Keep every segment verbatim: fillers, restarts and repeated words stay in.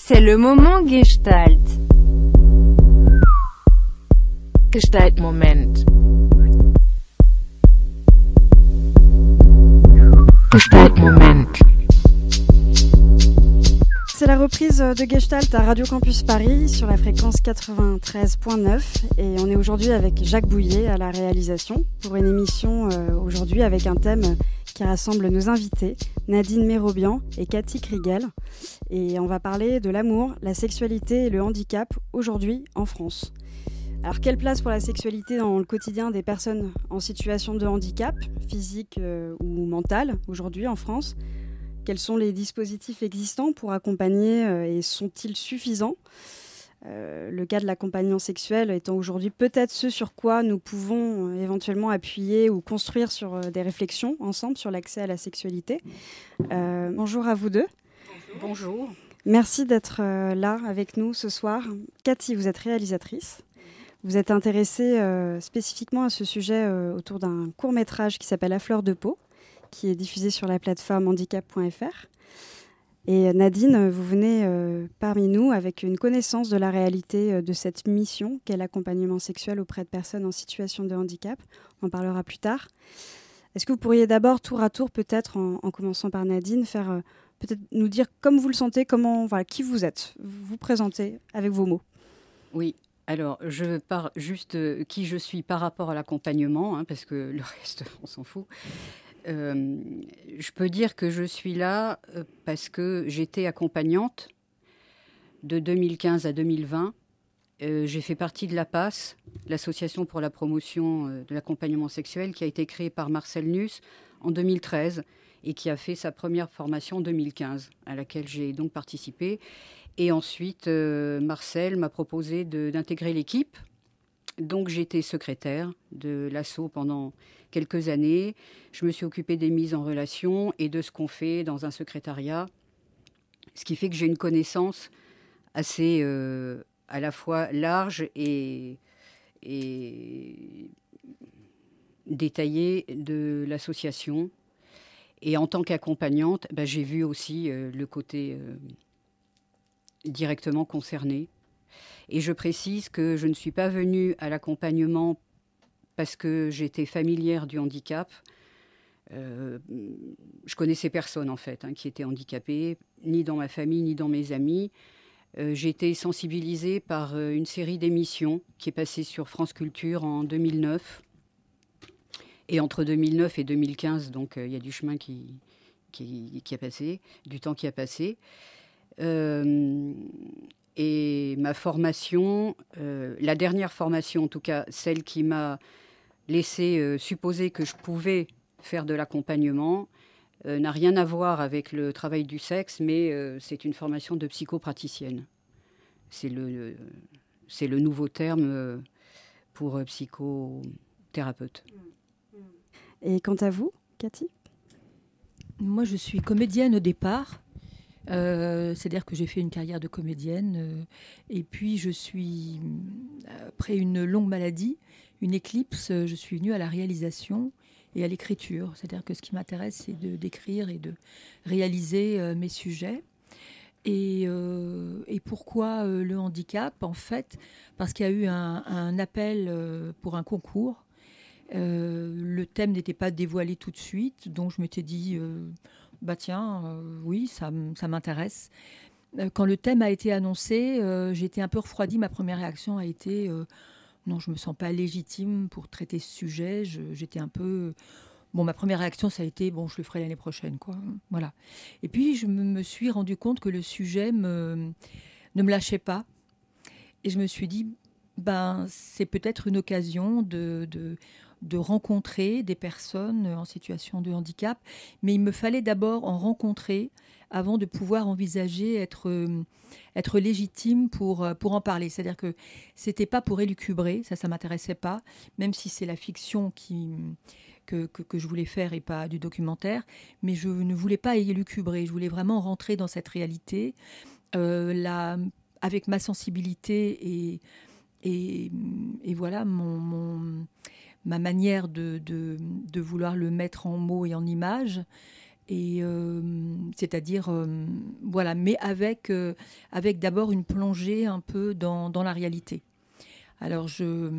C'est le moment Gestalt. Gestalt-Moment. Gestalt-Moment. C'est la reprise de Gestalt à Radio Campus Paris sur la fréquence quatre-vingt-treize virgule neuf et on est aujourd'hui avec Jacques Bouillet à la réalisation pour une émission euh, aujourd'hui avec un thème qui rassemble nos invités, Nadine Mérobian et Cathy Kriegel. Et on va parler de l'amour, la sexualité et le handicap aujourd'hui en France. Alors quelle place pour la sexualité dans le quotidien des personnes en situation de handicap, physique euh, ou mental aujourd'hui en France ? Quels sont les dispositifs existants pour accompagner euh, et sont-ils suffisants ? euh, Le cas de l'accompagnement sexuel étant aujourd'hui peut-être ce sur quoi nous pouvons euh, éventuellement appuyer ou construire sur euh, des réflexions ensemble sur l'accès à la sexualité. Euh, bonjour à vous deux. Bonjour. Bonjour. Merci d'être euh, là avec nous ce soir. Cathy, vous êtes réalisatrice. Vous êtes intéressée euh, spécifiquement à ce sujet euh, autour d'un court-métrage qui s'appelle « À fleur de peau », qui est diffusé sur la plateforme handicap point f r. Et Nadine, vous venez euh, parmi nous avec une connaissance de la réalité euh, de cette mission qu'est l'accompagnement sexuel auprès de personnes en situation de handicap. On en parlera plus tard. Est-ce que vous pourriez d'abord, tour à tour, peut-être en, en commençant par Nadine, faire euh, peut-être nous dire comme vous le sentez, comment, voilà, qui vous êtes, vous présenter avec vos mots. Oui. Alors, je pars juste euh, qui je suis par rapport à l'accompagnement, hein, parce que le reste, on s'en fout. Euh, je peux dire que je suis là euh, parce que j'étais accompagnante de deux mille quinze à deux mille vingt. Euh, j'ai fait partie de l'A P A S, l'Association pour la promotion euh, de l'accompagnement sexuel, qui a été créée par Marcel Nuss en deux mille treize et qui a fait sa première formation en deux mille quinze, à laquelle j'ai donc participé. Et ensuite, euh, Marcel m'a proposé de, d'intégrer l'équipe. Donc, j'étais secrétaire de l'asso pendant quelques années. Je me suis occupée des mises en relation et de ce qu'on fait dans un secrétariat. Ce qui fait que j'ai une connaissance assez euh, à la fois large et, et détaillée de l'association. Et en tant qu'accompagnante, bah, j'ai vu aussi euh, le côté euh, directement concerné. Et je précise que je ne suis pas venue à l'accompagnement parce que j'étais familière du handicap. Euh, je connaissais personne, en fait, hein, qui était handicapé, ni dans ma famille, ni dans mes amis. Euh, j'ai été sensibilisée par euh, une série d'émissions qui est passée sur France Culture en deux mille neuf. Et entre deux mille neuf et deux mille quinze, donc, il euh, y a du chemin qui, qui, qui a passé, du temps qui a passé. Euh, et ma formation, euh, la dernière formation, en tout cas, celle qui m'a laissé euh, supposer que je pouvais faire de l'accompagnement, euh, n'a rien à voir avec le travail du sexe, mais euh, c'est une formation de psychopraticienne. C'est le, le, c'est le nouveau terme euh, pour euh, psychothérapeute. Et quant à vous, Cathy ? Moi, je suis comédienne au départ. Euh, c'est-à-dire que j'ai fait une carrière de comédienne euh, et puis je suis, après une longue maladie, une éclipse, je suis venue à la réalisation et à l'écriture. C'est-à-dire que ce qui m'intéresse, c'est de, d'écrire et de réaliser euh, mes sujets. Et, euh, et pourquoi euh, le handicap ? En fait, parce qu'il y a eu un, un appel euh, pour un concours. Euh, le thème n'était pas dévoilé tout de suite, donc je m'étais dit... Euh, bah tiens, euh, oui, ça, ça m'intéresse. Euh, quand le thème a été annoncé, euh, j'ai été un peu refroidie. Ma première réaction a été euh, non, je me sens pas légitime pour traiter ce sujet. Je, j'étais un peu bon. Ma première réaction, ça a été bon, je le ferai l'année prochaine, quoi. Voilà. Et puis je me, me suis rendu compte que le sujet me, ne me lâchait pas, et je me suis dit ben c'est peut-être une occasion de, de de rencontrer des personnes en situation de handicap, mais il me fallait d'abord en rencontrer avant de pouvoir envisager être, euh, être légitime pour, pour en parler. C'est-à-dire que c'était pas pour élucubrer, ça, ça m'intéressait pas, même si c'est la fiction qui, que, que, que je voulais faire et pas du documentaire, mais je ne voulais pas élucubrer, je voulais vraiment rentrer dans cette réalité, euh, la, avec ma sensibilité et, et, et voilà, mon... mon ma manière de, de, de vouloir le mettre en mots et en images, Et euh, c'est-à-dire, euh, voilà, mais avec, euh, avec d'abord une plongée un peu dans, dans la réalité. Alors, je,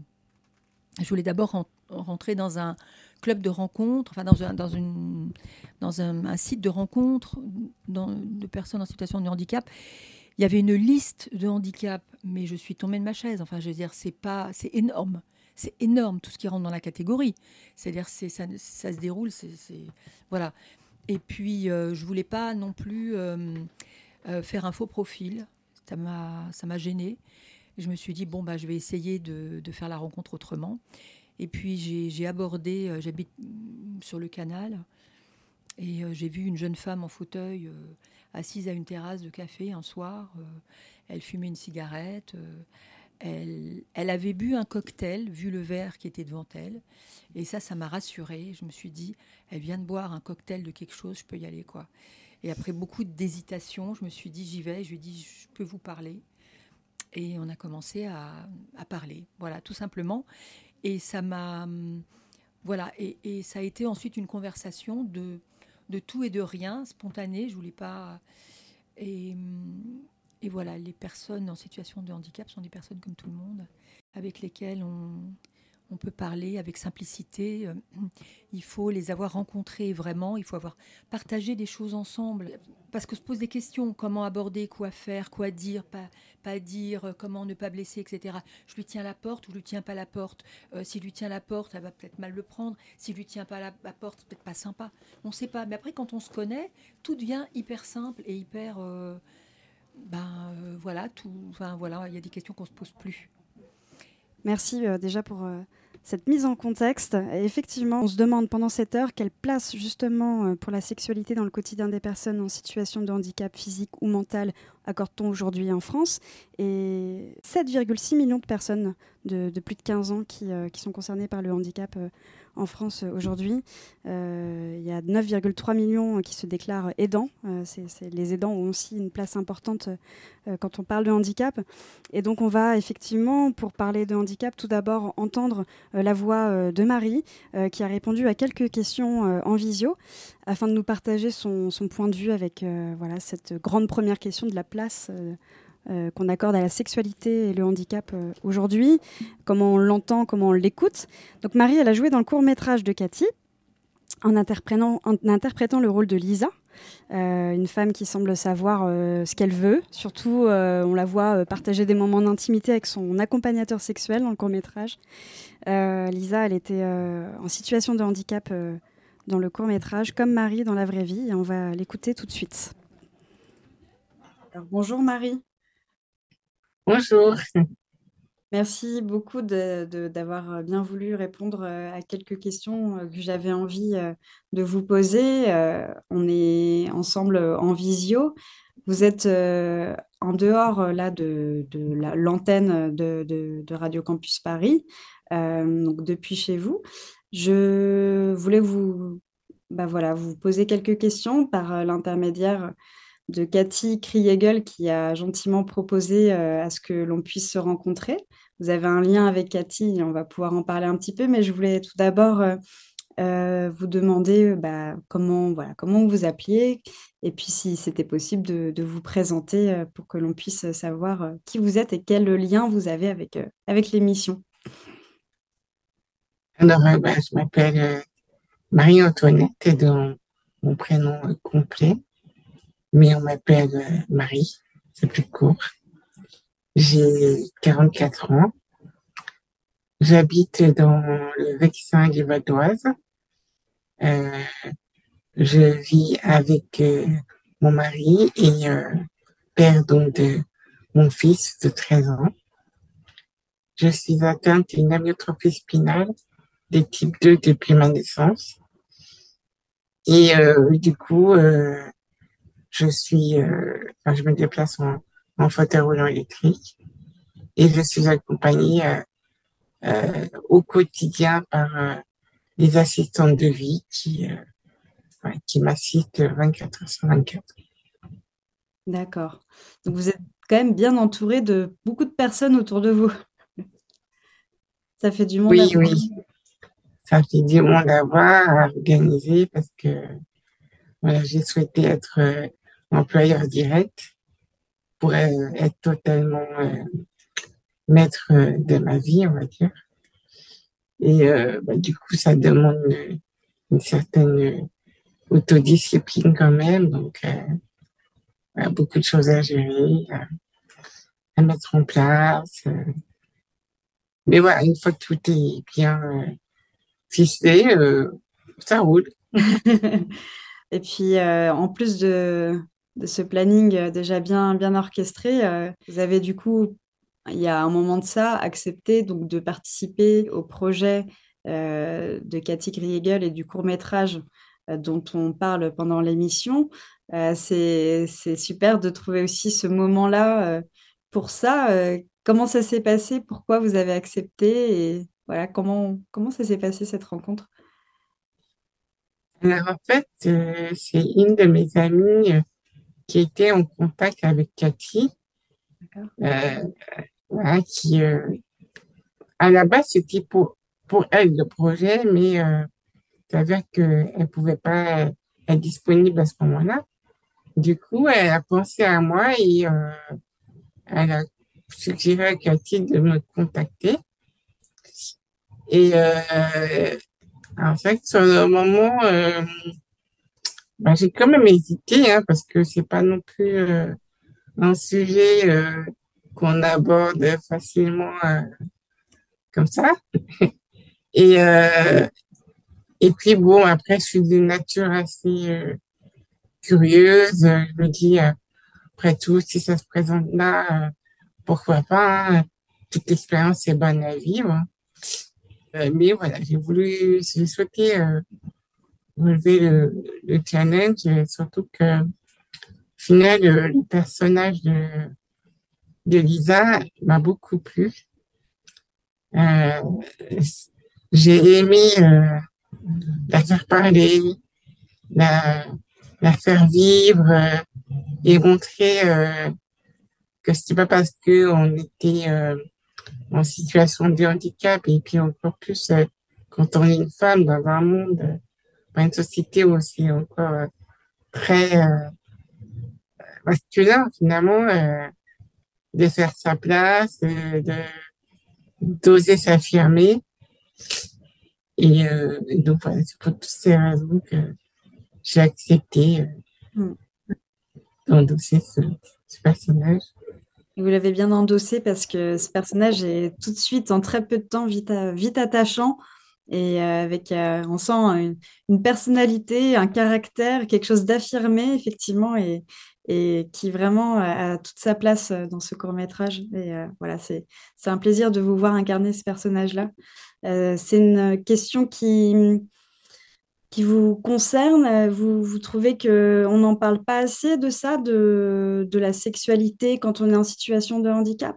je voulais d'abord ren- rentrer dans un club de rencontres, enfin dans un, dans une, dans un, un site de rencontres dans- de personnes en situation de handicap. Il y avait une liste de handicaps, mais je suis tombée de ma chaise. Enfin, je veux dire, c'est pas, c'est énorme. C'est énorme tout ce qui rentre dans la catégorie. C'est-à-dire, c'est, ça, ça se déroule, c'est, c'est- voilà. Et puis, euh, je voulais pas non plus euh, euh, faire un faux profil. Ça m'a, ça m'a gênée. Je me suis dit, bon, bah, je vais essayer de, de faire la rencontre autrement. Et puis, j'ai, j'ai abordé, euh, j'habite mm, sur le canal, et euh, j'ai vu une jeune femme en fauteuil euh, assise à une terrasse de café un soir. Euh, elle fumait une cigarette. euh, elle, elle avait bu un cocktail, vu le verre qui était devant elle. Et ça, ça m'a rassurée. Je me suis dit, elle vient de boire un cocktail de quelque chose, je peux y aller, quoi. Et après beaucoup d'hésitation, je me suis dit, j'y vais. Je lui ai dit, je peux vous parler. Et on a commencé à, à parler, voilà, tout simplement. Et ça m'a, hum, voilà, et, et ça a été ensuite une conversation de, de tout et de rien, spontanée. Je voulais pas. Et, hum, et voilà, les personnes en situation de handicap sont des personnes comme tout le monde, avec lesquelles on, on peut parler avec simplicité. Euh, Il faut les avoir rencontrés vraiment, il faut avoir partagé des choses ensemble. Parce que se posent des questions, comment aborder, quoi faire, quoi dire, pas, pas dire, euh, comment ne pas blesser, et cetera. Je lui tiens la porte ou je lui tiens pas la porte. Euh, S'il lui tient la porte, elle va peut-être mal le prendre. S'il lui tient pas la, la porte, c'est peut-être pas sympa. On ne sait pas. Mais après, quand on se connaît, tout devient hyper simple et hyper... euh, ben euh, voilà, tout, enfin voilà, il y a des questions qu'on se pose plus. Merci euh, déjà pour euh, cette mise en contexte. Et effectivement, on se demande pendant cette heure quelle place justement euh, pour la sexualité dans le quotidien des personnes en situation de handicap physique ou mental accorde-t-on aujourd'hui en France. Et sept virgule six millions de personnes de, de plus de quinze ans qui, euh, qui sont concernées par le handicap euh, en France euh, aujourd'hui. Euh, il y a neuf virgule trois millions qui se déclarent aidants. Euh, c'est, c'est, les aidants ont aussi une place importante euh, quand on parle de handicap. Et donc on va effectivement, pour parler de handicap, tout d'abord entendre euh, la voix euh, de Marie, euh, qui a répondu à quelques questions euh, en visio, afin de nous partager son, son point de vue avec euh, voilà, cette grande première question de la place euh, euh, qu'on accorde à la sexualité et le handicap euh, aujourd'hui, comment on l'entend, comment on l'écoute. Donc Marie, elle a joué dans le court-métrage de Cathy, en interprétant, en interprétant le rôle de Lisa, euh, une femme qui semble savoir euh, ce qu'elle veut. Surtout, euh, on la voit euh, partager des moments d'intimité avec son accompagnateur sexuel dans le court-métrage. Euh, Lisa, elle était euh, en situation de handicap euh, dans le court-métrage, comme Marie dans la vraie vie, et on va l'écouter tout de suite. Alors, bonjour Marie. Bonjour. Merci beaucoup de, de, d'avoir bien voulu répondre à quelques questions que j'avais envie de vous poser. Euh, on est ensemble en visio. Vous êtes euh, en dehors là, de, de la, l'antenne de, de, de Radio Campus Paris, euh, donc depuis chez vous. Je voulais vous, bah voilà, vous poser quelques questions par l'intermédiaire de Cathy Kriegel qui a gentiment proposé euh, à ce que l'on puisse se rencontrer. Vous avez un lien avec Cathy et on va pouvoir en parler un petit peu, mais je voulais tout d'abord euh, euh, vous demander euh, bah, comment, voilà, comment vous vous appeliez et puis si c'était possible de, de vous présenter euh, pour que l'on puisse savoir euh, qui vous êtes et quel lien vous avez avec, euh, avec l'émission. Alors, euh, bah, je m'appelle euh, Marie-Antoinette et dans mon prénom euh, complet, mais on m'appelle euh, Marie, c'est plus court. J'ai quarante-quatre ans. J'habite dans le Vexin du Val d'Oise. Euh, je vis avec euh, mon mari et euh, père donc de mon fils de treize ans. Je suis atteinte d'une amyotrophie spinale de type deux depuis ma naissance. Et euh, du coup, euh, je suis, euh, enfin, je me déplace en, en fauteuil roulant électrique et je suis accompagnée euh, euh, au quotidien par euh, les assistantes de vie qui, euh, ouais, qui m'assistent vingt-quatre heures sur vingt-quatre. D'accord. Donc vous êtes quand même bien entouré de beaucoup de personnes autour de vous. Ça fait du monde à Oui, oui, ça fait du monde à voir, à organiser parce que voilà, j'ai souhaité être euh, employeur direct pour euh, être totalement euh, maître euh, de ma vie, on va dire. Et euh, bah, du coup, ça demande une, une certaine euh, autodiscipline quand même, donc euh, voilà, beaucoup de choses à gérer, à, à mettre en place. euh. Mais voilà, une fois que tout est bien euh, ficelé, euh, ça roule. Et puis, euh, en plus de, de ce planning euh, déjà bien, bien orchestré, euh, vous avez du coup, il y a un moment de ça, accepté donc, de participer au projet euh, de Cathy Griegel et du court-métrage euh, dont on parle pendant l'émission. Euh, c'est, c'est super de trouver aussi ce moment-là euh, pour ça. Euh, comment ça s'est passé? Pourquoi vous avez accepté? Et voilà, comment, comment ça s'est passé cette rencontre? Alors, en fait, euh, c'est une de mes amies euh, qui était en contact avec Cathy, D'accord. euh, voilà, qui, euh, à la base, c'était pour, pour elle le projet, mais euh, ça veut dire qu'elle ne pouvait pas être disponible à ce moment-là. Du coup, elle a pensé à moi et euh, elle a suggéré à Cathy de me contacter. Et euh, en fait, sur le moment, euh, ben, j'ai quand même hésité, hein, parce que c'est pas non plus euh, un sujet euh, qu'on aborde facilement euh, comme ça. Et, euh, et puis bon, après, je suis d'une nature assez euh, curieuse. Je me dis, euh, après tout, si ça se présente là, euh, pourquoi pas, hein, toute expérience est bonne à vivre. Euh, mais voilà, j'ai voulu, j'ai souhaité euh, relever le, le challenge, et surtout que, au final, le, le personnage de, de Lisa m'a beaucoup plu. Euh, j'ai aimé euh, la faire parler, la, la faire vivre euh, et montrer euh, que c'était pas parce que on était euh, en situation de handicap et puis encore plus euh, quand on est une femme dans un monde, euh, dans une société où c'est encore euh, très euh, masculin finalement, euh, de faire sa place, euh, de d'oser s'affirmer. Et, euh, et donc voilà, c'est pour toutes ces raisons que j'ai accepté euh, Mm. d'endosser ce, ce personnage. Et vous l'avez bien endossé parce que ce personnage est tout de suite, en très peu de temps, vite, à- vite attachant. Et euh, avec, euh, on sent une, une personnalité, un caractère, quelque chose d'affirmé, effectivement, et, et qui vraiment a, a toute sa place euh, dans ce court-métrage. Et euh, voilà, c'est, c'est un plaisir de vous voir incarner ce personnage-là. Euh, c'est une question qui, qui vous concerne. Euh, Vous, vous trouvez qu'on n'en parle pas assez de ça, de, de la sexualité quand on est en situation de handicap?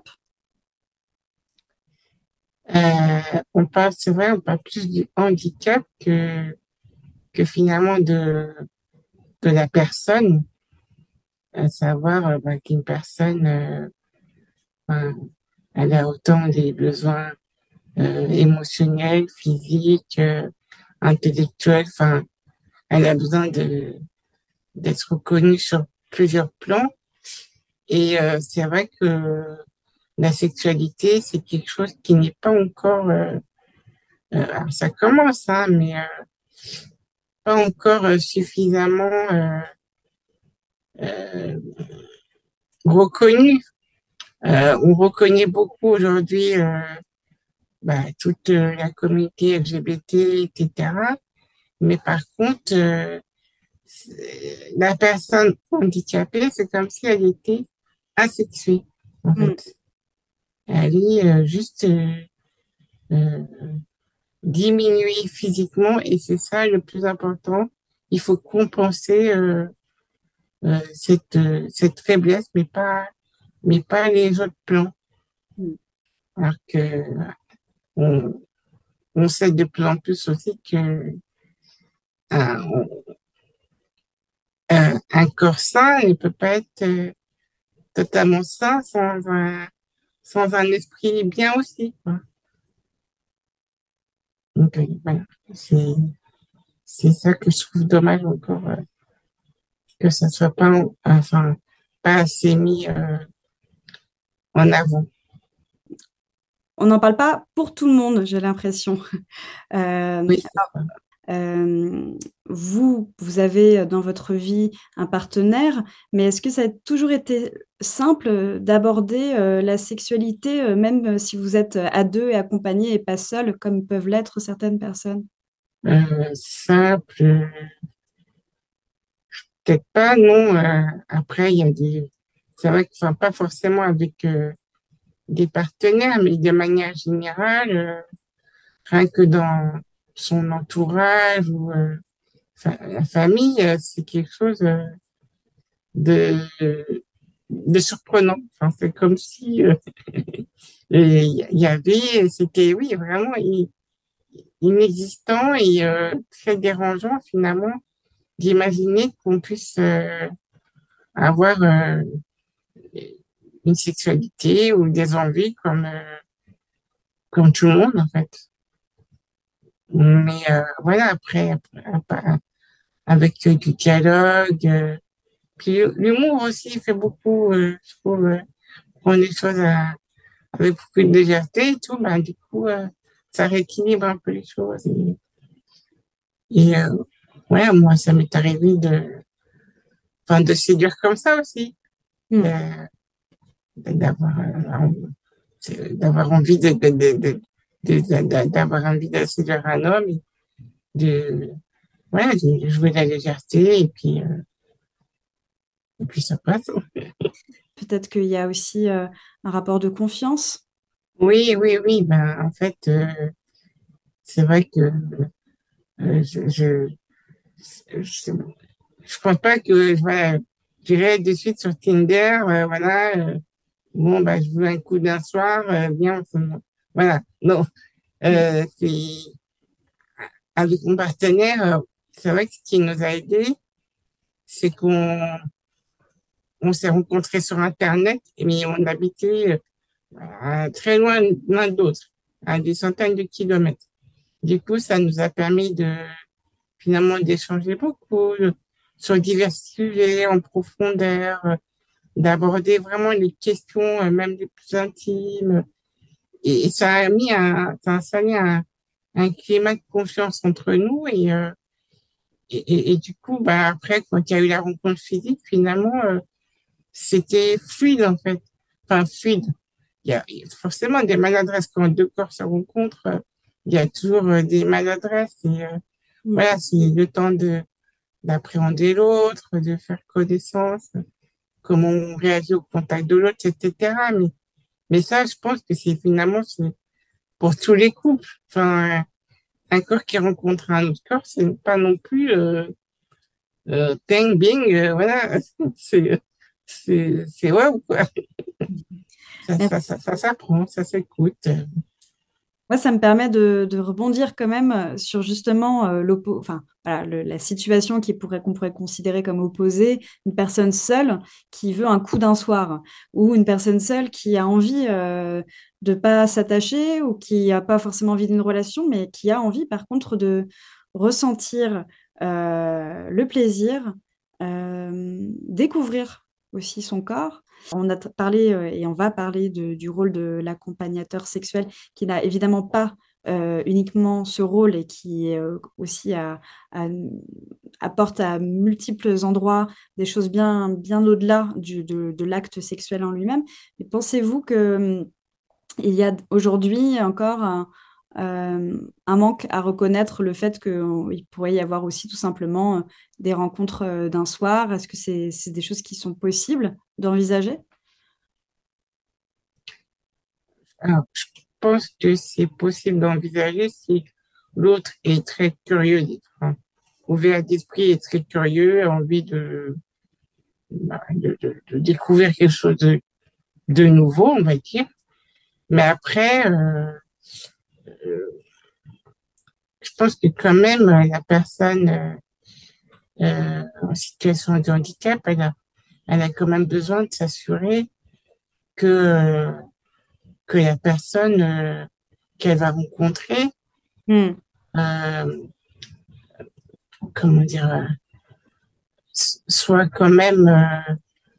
Euh, on parle, c'est vrai, on parle plus du handicap que, que finalement de, de la personne, à savoir euh, bah, qu'une personne, euh, enfin, elle a autant des besoins euh, émotionnels, physiques, euh, intellectuels, enfin, elle a besoin de, d'être reconnue sur plusieurs plans. Et euh, c'est vrai que la sexualité, c'est quelque chose qui n'est pas encore, euh, euh, alors ça commence, hein, mais euh, pas encore euh, suffisamment euh, euh, reconnu. Euh, on reconnaît beaucoup aujourd'hui euh, bah, toute euh, la communauté L G B T, et cetera. Mais par contre, euh, la personne handicapée, c'est comme si elle était asexuée, en Mm. fait. Elle est euh, juste euh, euh, diminuée physiquement et c'est ça le plus important. Il faut compenser euh, euh, cette, euh, cette faiblesse, mais pas, mais pas les autres plans. Mm. Alors que on, on sait de plus en plus aussi que un, un, un corps sain ne peut pas être euh, totalement sain sans un, sans un esprit bien aussi, quoi. Donc, euh, voilà, c'est, c'est ça que je trouve dommage encore euh, que ça soit pas, enfin, pas assez mis euh, en avant. On n'en parle pas pour tout le monde, j'ai l'impression. Euh, Oui, c'est ça. euh, vous, vous avez dans votre vie un partenaire, mais est-ce que ça a toujours été simple d'aborder euh, la sexualité, euh, même si vous êtes à deux et accompagnés et pas seuls, comme peuvent l'être certaines personnes? Euh, simple, euh, peut-être pas, non. euh, après, il y a des, c'est vrai que, enfin, pas forcément avec euh, des partenaires, mais de manière générale, euh, rien que dans son entourage ou euh, fa- la famille, euh, c'est quelque chose euh, de, de surprenant. Enfin, c'est comme si euh, il y avait, c'était, oui, vraiment i- inexistant et euh, très dérangeant finalement d'imaginer qu'on puisse euh, avoir euh, une sexualité ou des envies comme, euh, comme tout le monde en fait. Mais euh, voilà, après, après, après, avec euh, du dialogue, euh, puis l'humour aussi fait beaucoup, euh, je trouve, euh, prendre les choses à- avec beaucoup de légèreté et tout, ben, du coup, euh, ça rééquilibre un peu les choses. Et, et euh, ouais, moi, ça m'est arrivé de, enfin, de séduire comme ça aussi, Hmm. euh, d'avoir, euh, c'est- d'avoir envie de, de, de, de, de- de- d'avoir envie de séduire un homme, et de, ouais, de jouer la légèreté et puis, euh, et puis ça passe. Peut-être qu'il y a aussi euh, un rapport de confiance. Oui, oui, oui, ben, en fait, euh, c'est vrai que euh, je, je, je, je pense pas que, voilà, j'irai de suite sur Tinder, euh, voilà, euh, bon, bah, je veux un coup d'un soir, euh, viens, on se- voilà, non, euh, c'est, avec mon partenaire, euh, c'est vrai que ce qui nous a aidés, c'est qu'on, on s'est rencontrés sur Internet, mais on habitait euh, très loin l'un de l'autre, à des centaines de kilomètres. Du coup, ça nous a permis de, finalement, d'échanger beaucoup euh, sur divers sujets en profondeur, euh, d'aborder vraiment les questions, euh, même les plus intimes. Et, et ça a mis un, ça a installé un, un climat de confiance entre nous. Et, euh, et, et, et du coup, bah, après, quand il y a eu la rencontre physique, finalement, euh, c'était fluide, en fait. Enfin, fluide. Il y a, il y a forcément des maladresses quand deux corps se rencontrent. euh, Il y a toujours euh, des maladresses. Et euh, Hmm. voilà, c'est le temps de d'appréhender l'autre, de faire connaissance, comment on réagit au contact de l'autre, et cetera. Mais, mais ça, je pense que c'est finalement c'est pour tous les couples. Enfin, un corps qui rencontre un autre corps, c'est pas non plus euh, euh, bing, bing, euh, voilà. C'est c'est c'est waouh quoi. Ça ça ça ça s'apprend, ça s'écoute. Moi, ça me permet de, de rebondir quand même euh, sur justement euh, l'oppo- enfin, voilà, le- la situation qui pourrait, qu'on pourrait considérer comme opposée, une personne seule qui veut un coup d'un soir, ou une personne seule qui a envie euh, de pas s'attacher ou qui a pas forcément envie d'une relation, mais qui a envie par contre de ressentir euh, le plaisir, euh, découvrir aussi son corps. On a t- parlé euh, et on va parler de- du rôle de l'accompagnateur sexuel qui n'a évidemment pas euh, uniquement ce rôle et qui euh, aussi a- a- apporte à multiples endroits des choses bien, bien au-delà du- de, de l'acte sexuel en lui-même. Mais pensez-vous que hum, il y a aujourd'hui encore un, euh, un manque à reconnaître le fait qu'il pourrait y avoir aussi tout simplement euh, des rencontres euh, d'un soir? Est-ce que c'est c'est des choses qui sont possibles d'envisager? Alors, je pense que c'est possible d'envisager si l'autre est très curieux, enfin, ouvert d'esprit et très curieux, a envie de, bah, de, de- de découvrir quelque chose de, de nouveau, on va dire. Mais après, euh, euh, je pense que quand même, euh, la personne euh, euh, en situation de handicap, elle a, elle a quand même besoin de s'assurer que, euh, que la personne euh, qu'elle va rencontrer, euh, comment dire, euh, soit quand même euh,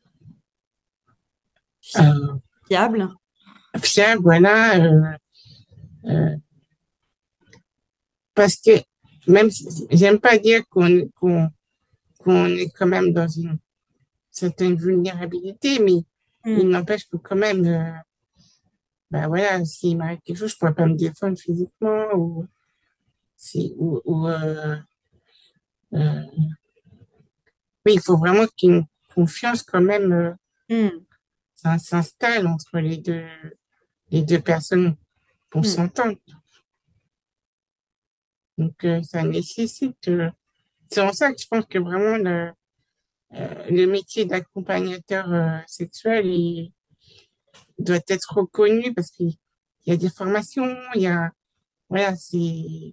euh, Fiable. fiable, voilà. Euh, euh, parce que même si j'aime pas dire qu'on qu'on qu'on est quand même dans une certaine vulnérabilité, mais Mm. il n'empêche que quand même, euh, ben voilà, s'il m'arrive quelque chose, je pourrais pas me défendre physiquement ou si ou, ou euh, euh, oui, il faut vraiment qu'une confiance quand même euh, Mm. s'in- s'installe entre les deux les deux personnes pour Mm. s'entendre. Donc euh, ça nécessite. euh, c'est en ça que je pense que vraiment le euh, le métier d'accompagnateur euh, sexuel il doit être reconnu parce qu'il y a des formations, il y a voilà, c'est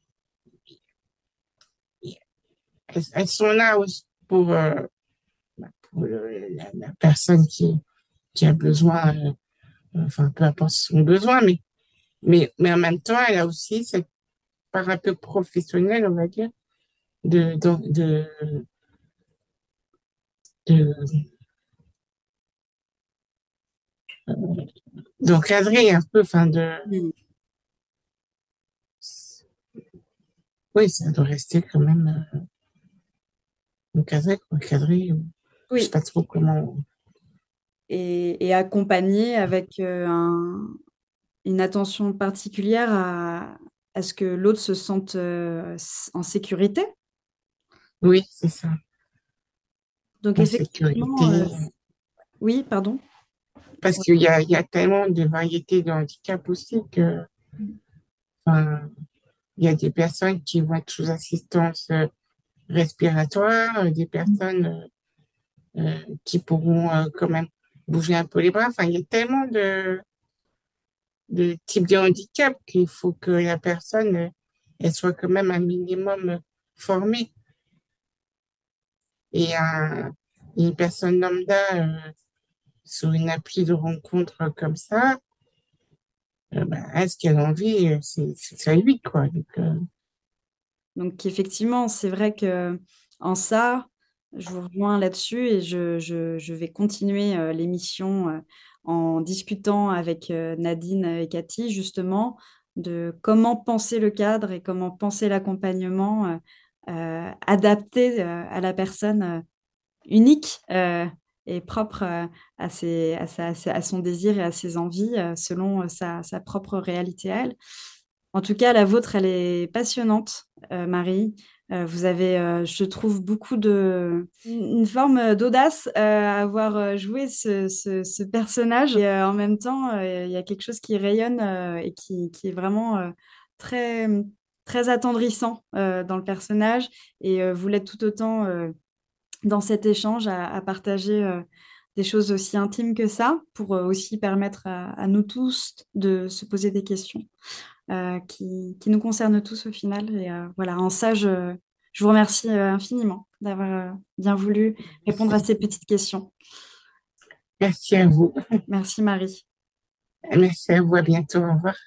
elles, elles sont là aussi pour, euh, pour le- la, la personne qui, qui a besoin, euh, enfin, peu importe son besoin, mais, mais, mais en même temps, elle a aussi cette part un peu professionnelle, on va dire, de, de, de, de- d'encadrer un peu, enfin, de, Mm. oui, ça doit rester quand même euh, encadré, quoi, encadré, ou- je sais Oui. pas trop comment. Et, et accompagné avec euh, un- une attention particulière à, à ce que l'autre se sente euh, s- en sécurité. Oui, c'est ça, Donc la effectivement, euh, sécurité. oui, pardon. Parce qu'il y a, il y a tellement de variétés de handicap aussi que, enfin, il y a des personnes qui vont être sous assistance euh, respiratoire, euh, des personnes euh, euh, qui pourront euh, quand même bouger un peu les bras. Enfin, il y a tellement de, de types de handicap qu'il faut que la personne euh, elle soit quand même un minimum euh, formée. Et un- une personne lambda euh, sur une appli de rencontre comme ça, euh, ben, est-ce qu'elle a envie? euh, C'est c'est à lui, quoi. Donc, euh, Donc effectivement, c'est vrai que en ça, je vous rejoins là-dessus et je, je- je vais continuer euh, l'émission euh, en discutant avec euh, Nadine et Cathy justement de comment penser le cadre et comment penser l'accompagnement euh, euh, adapté euh, à la personne euh, unique euh, et propre euh, à, ses- à sa- à sa- à son désir et à ses envies euh, selon euh, sa, sa propre réalité à elle. En tout cas, la vôtre, elle est passionnante, euh, Marie. Euh, vous avez, euh, je trouve, beaucoup de... une forme d'audace euh, à avoir euh, joué ce, ce- ce personnage. Et euh, en même temps, euh, il y a quelque chose qui rayonne euh, et qui, qui est vraiment euh, très, très attendrissant euh, dans le personnage. Et euh, vous l'êtes tout autant euh, dans cet échange à, à partager euh, des choses aussi intimes que ça, pour euh, aussi permettre à, à nous tous de se poser des questions euh, qui, qui nous concernent tous au final. Et euh, voilà, en ça, je, je vous remercie euh, infiniment d'avoir euh, bien voulu répondre à ces petites questions. merci à vous. Merci Marie. Merci à vous. À bientôt. Au revoir.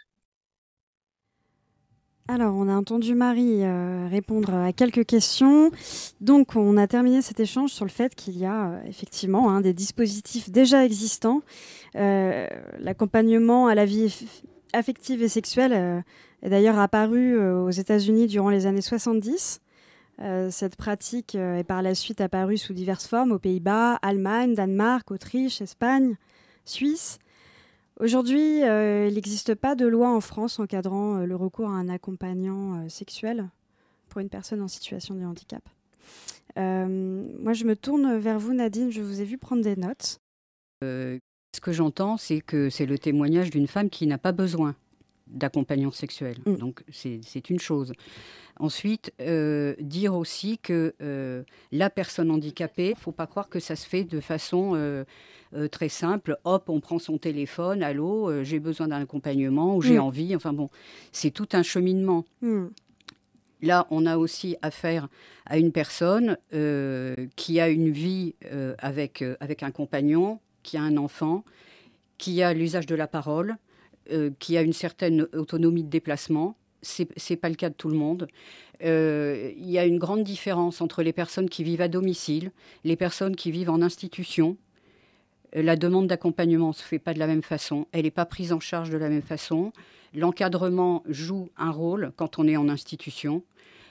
Alors, on a entendu Marie euh, répondre à quelques questions. Donc, on a terminé cet échange sur le fait qu'il y a euh, effectivement hein, des dispositifs déjà existants. Euh, l'accompagnement à la vie eff- affective et sexuelle euh, est d'ailleurs apparu euh, aux États-Unis durant les années soixante-dix. Euh, cette pratique euh, est par la suite apparue sous diverses formes aux Pays-Bas, Allemagne, Danemark, Autriche, Espagne, Suisse. Aujourd'hui, euh, il n'existe pas de loi en France encadrant euh, le recours à un accompagnant euh, sexuel pour une personne en situation de handicap. Euh, moi, je me tourne vers vous, Nadine. Je vous ai vu prendre des notes. Euh, ce que j'entends, c'est que c'est le témoignage d'une femme qui n'a pas besoin d'accompagnant sexuel. Mm. Donc c'est c'est une chose. Ensuite, euh, dire aussi que euh, la personne handicapée, il ne faut pas croire que ça se fait de façon euh, euh, très simple. Hop, on prend son téléphone, allô, euh, j'ai besoin d'un accompagnement ou j'ai Mm. envie. Enfin bon, c'est tout un cheminement. Mm. Là, on a aussi affaire à une personne euh, qui a une vie euh, avec, euh, avec un compagnon, qui a un enfant, qui a l'usage de la parole, euh, qui a une certaine autonomie de déplacement. c'est, c'est pas le cas de tout le monde. Euh, il y a une grande différence entre les personnes qui vivent à domicile, les personnes qui vivent en institution. La demande d'accompagnement ne se fait pas de la même façon. Elle n'est pas prise en charge de la même façon. L'encadrement joue un rôle quand on est en institution.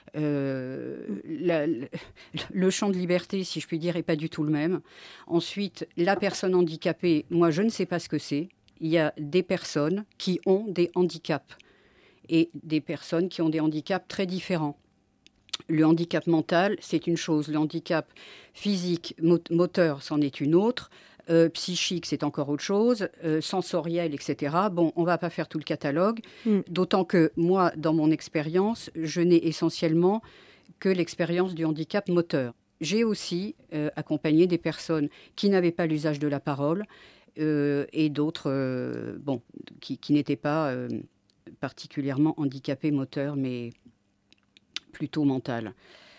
Euh, la, le, le champ de liberté, si je puis dire, n'est pas du tout le même. Ensuite, la personne handicapée, moi, je ne sais pas ce que c'est. Il y a des personnes qui ont des handicaps et des personnes qui ont des handicaps très différents. Le handicap mental, c'est une chose. Le handicap physique, moteur, c'en est une autre. Euh, psychique, c'est encore autre chose, euh, sensoriel, et cetera. Bon, on ne va pas faire tout le catalogue, mm. d'autant que moi, dans mon expérience, je n'ai essentiellement que l'expérience du handicap moteur. J'ai aussi euh, accompagné des personnes qui n'avaient pas l'usage de la parole euh, et d'autres euh, bon, qui, qui n'étaient pas euh, particulièrement handicapées moteurs, mais plutôt mentales.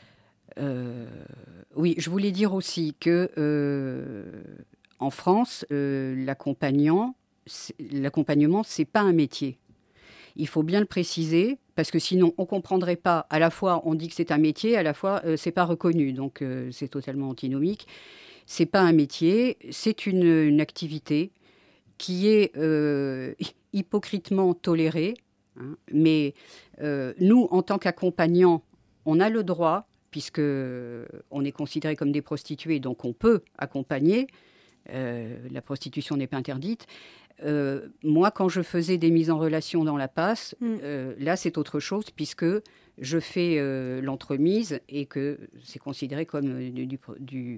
Euh, oui, je voulais dire aussi que... Euh, En France, euh, l'accompagnant, c'est, l'accompagnement, ce n'est pas un métier. Il faut bien le préciser, parce que sinon, on ne comprendrait pas. À la fois, on dit que c'est un métier, à la fois, euh, ce n'est pas reconnu. Donc, euh, c'est totalement antinomique. Ce n'est pas un métier, c'est une, une activité qui est euh, hypocritement tolérée. Hein, mais euh, nous, en tant qu'accompagnants, on a le droit, puisqu'on est considérés comme des prostituées, donc on peut accompagner. Euh, la prostitution n'est pas interdite. Euh, moi, quand je faisais des mises en relation dans la P A S, mm. euh, là, c'est autre chose, puisque je fais euh, l'entremise et que c'est considéré comme euh, du, du, du,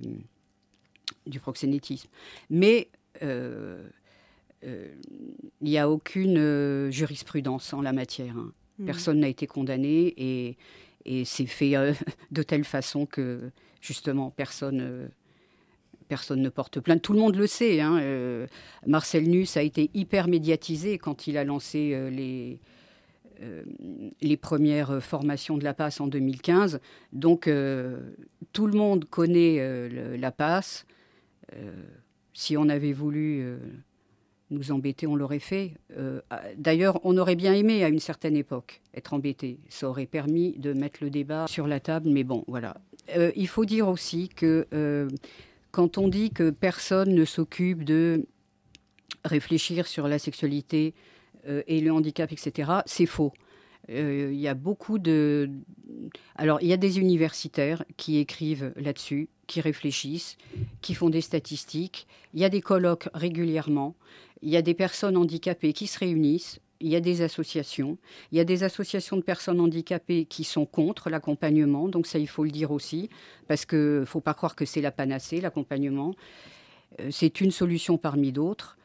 du proxénétisme. Mais euh, euh, il n'y a aucune euh, jurisprudence en la matière. Hein. Mm. Personne n'a été condamné et, et c'est fait euh, de telle façon que, justement, personne... Euh, Personne ne porte plainte. Tout le monde le sait. Hein. Euh, Marcel Nuss a été hyper médiatisé quand il a lancé euh, les, euh, les premières formations de la P A S en deux mille quinze. Donc, euh, tout le monde connaît euh, le, la P A S. Euh, si on avait voulu euh, nous embêter, on l'aurait fait. Euh, d'ailleurs, on aurait bien aimé, à une certaine époque, être embêté. Ça aurait permis de mettre le débat sur la table. Mais bon, voilà. Euh, il faut dire aussi que... Euh, Quand on dit que personne ne s'occupe de réfléchir sur la sexualité euh, et le handicap, et cetera, c'est faux. Euh, il y a beaucoup de... Alors, il y a des universitaires qui écrivent là-dessus, qui réfléchissent, qui font des statistiques. Il y a des colloques régulièrement. Il y a des personnes handicapées qui se réunissent. Il y a des associations. Il y a des associations de personnes handicapées qui sont contre l'accompagnement. Donc ça, il faut le dire aussi, parce qu'il ne faut pas croire que c'est la panacée, l'accompagnement. Euh, c'est une solution parmi d'autres.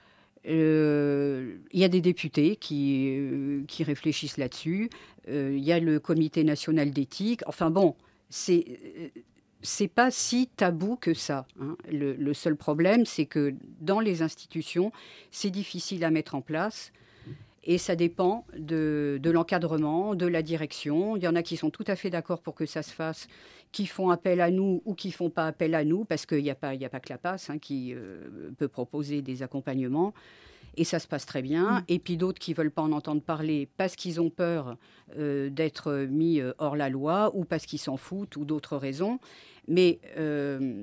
Euh, il y a des députés qui, euh, qui réfléchissent là-dessus. Euh, il y a le Comité national d'éthique. Enfin bon, c'est... Euh, c'est pas si tabou que ça. Hein. Le, le seul problème, c'est que dans les institutions, c'est difficile à mettre en place. Et ça dépend de, de l'encadrement, de la direction. Il y en a qui sont tout à fait d'accord pour que ça se fasse, qui font appel à nous ou qui ne font pas appel à nous, parce qu'il n'y a pas, il n'y a pas que la P A S hein, qui euh, peut proposer des accompagnements. Et ça se passe très bien. Mmh. Et puis d'autres qui ne veulent pas en entendre parler parce qu'ils ont peur euh, d'être mis hors la loi ou parce qu'ils s'en foutent ou d'autres raisons. Mais euh,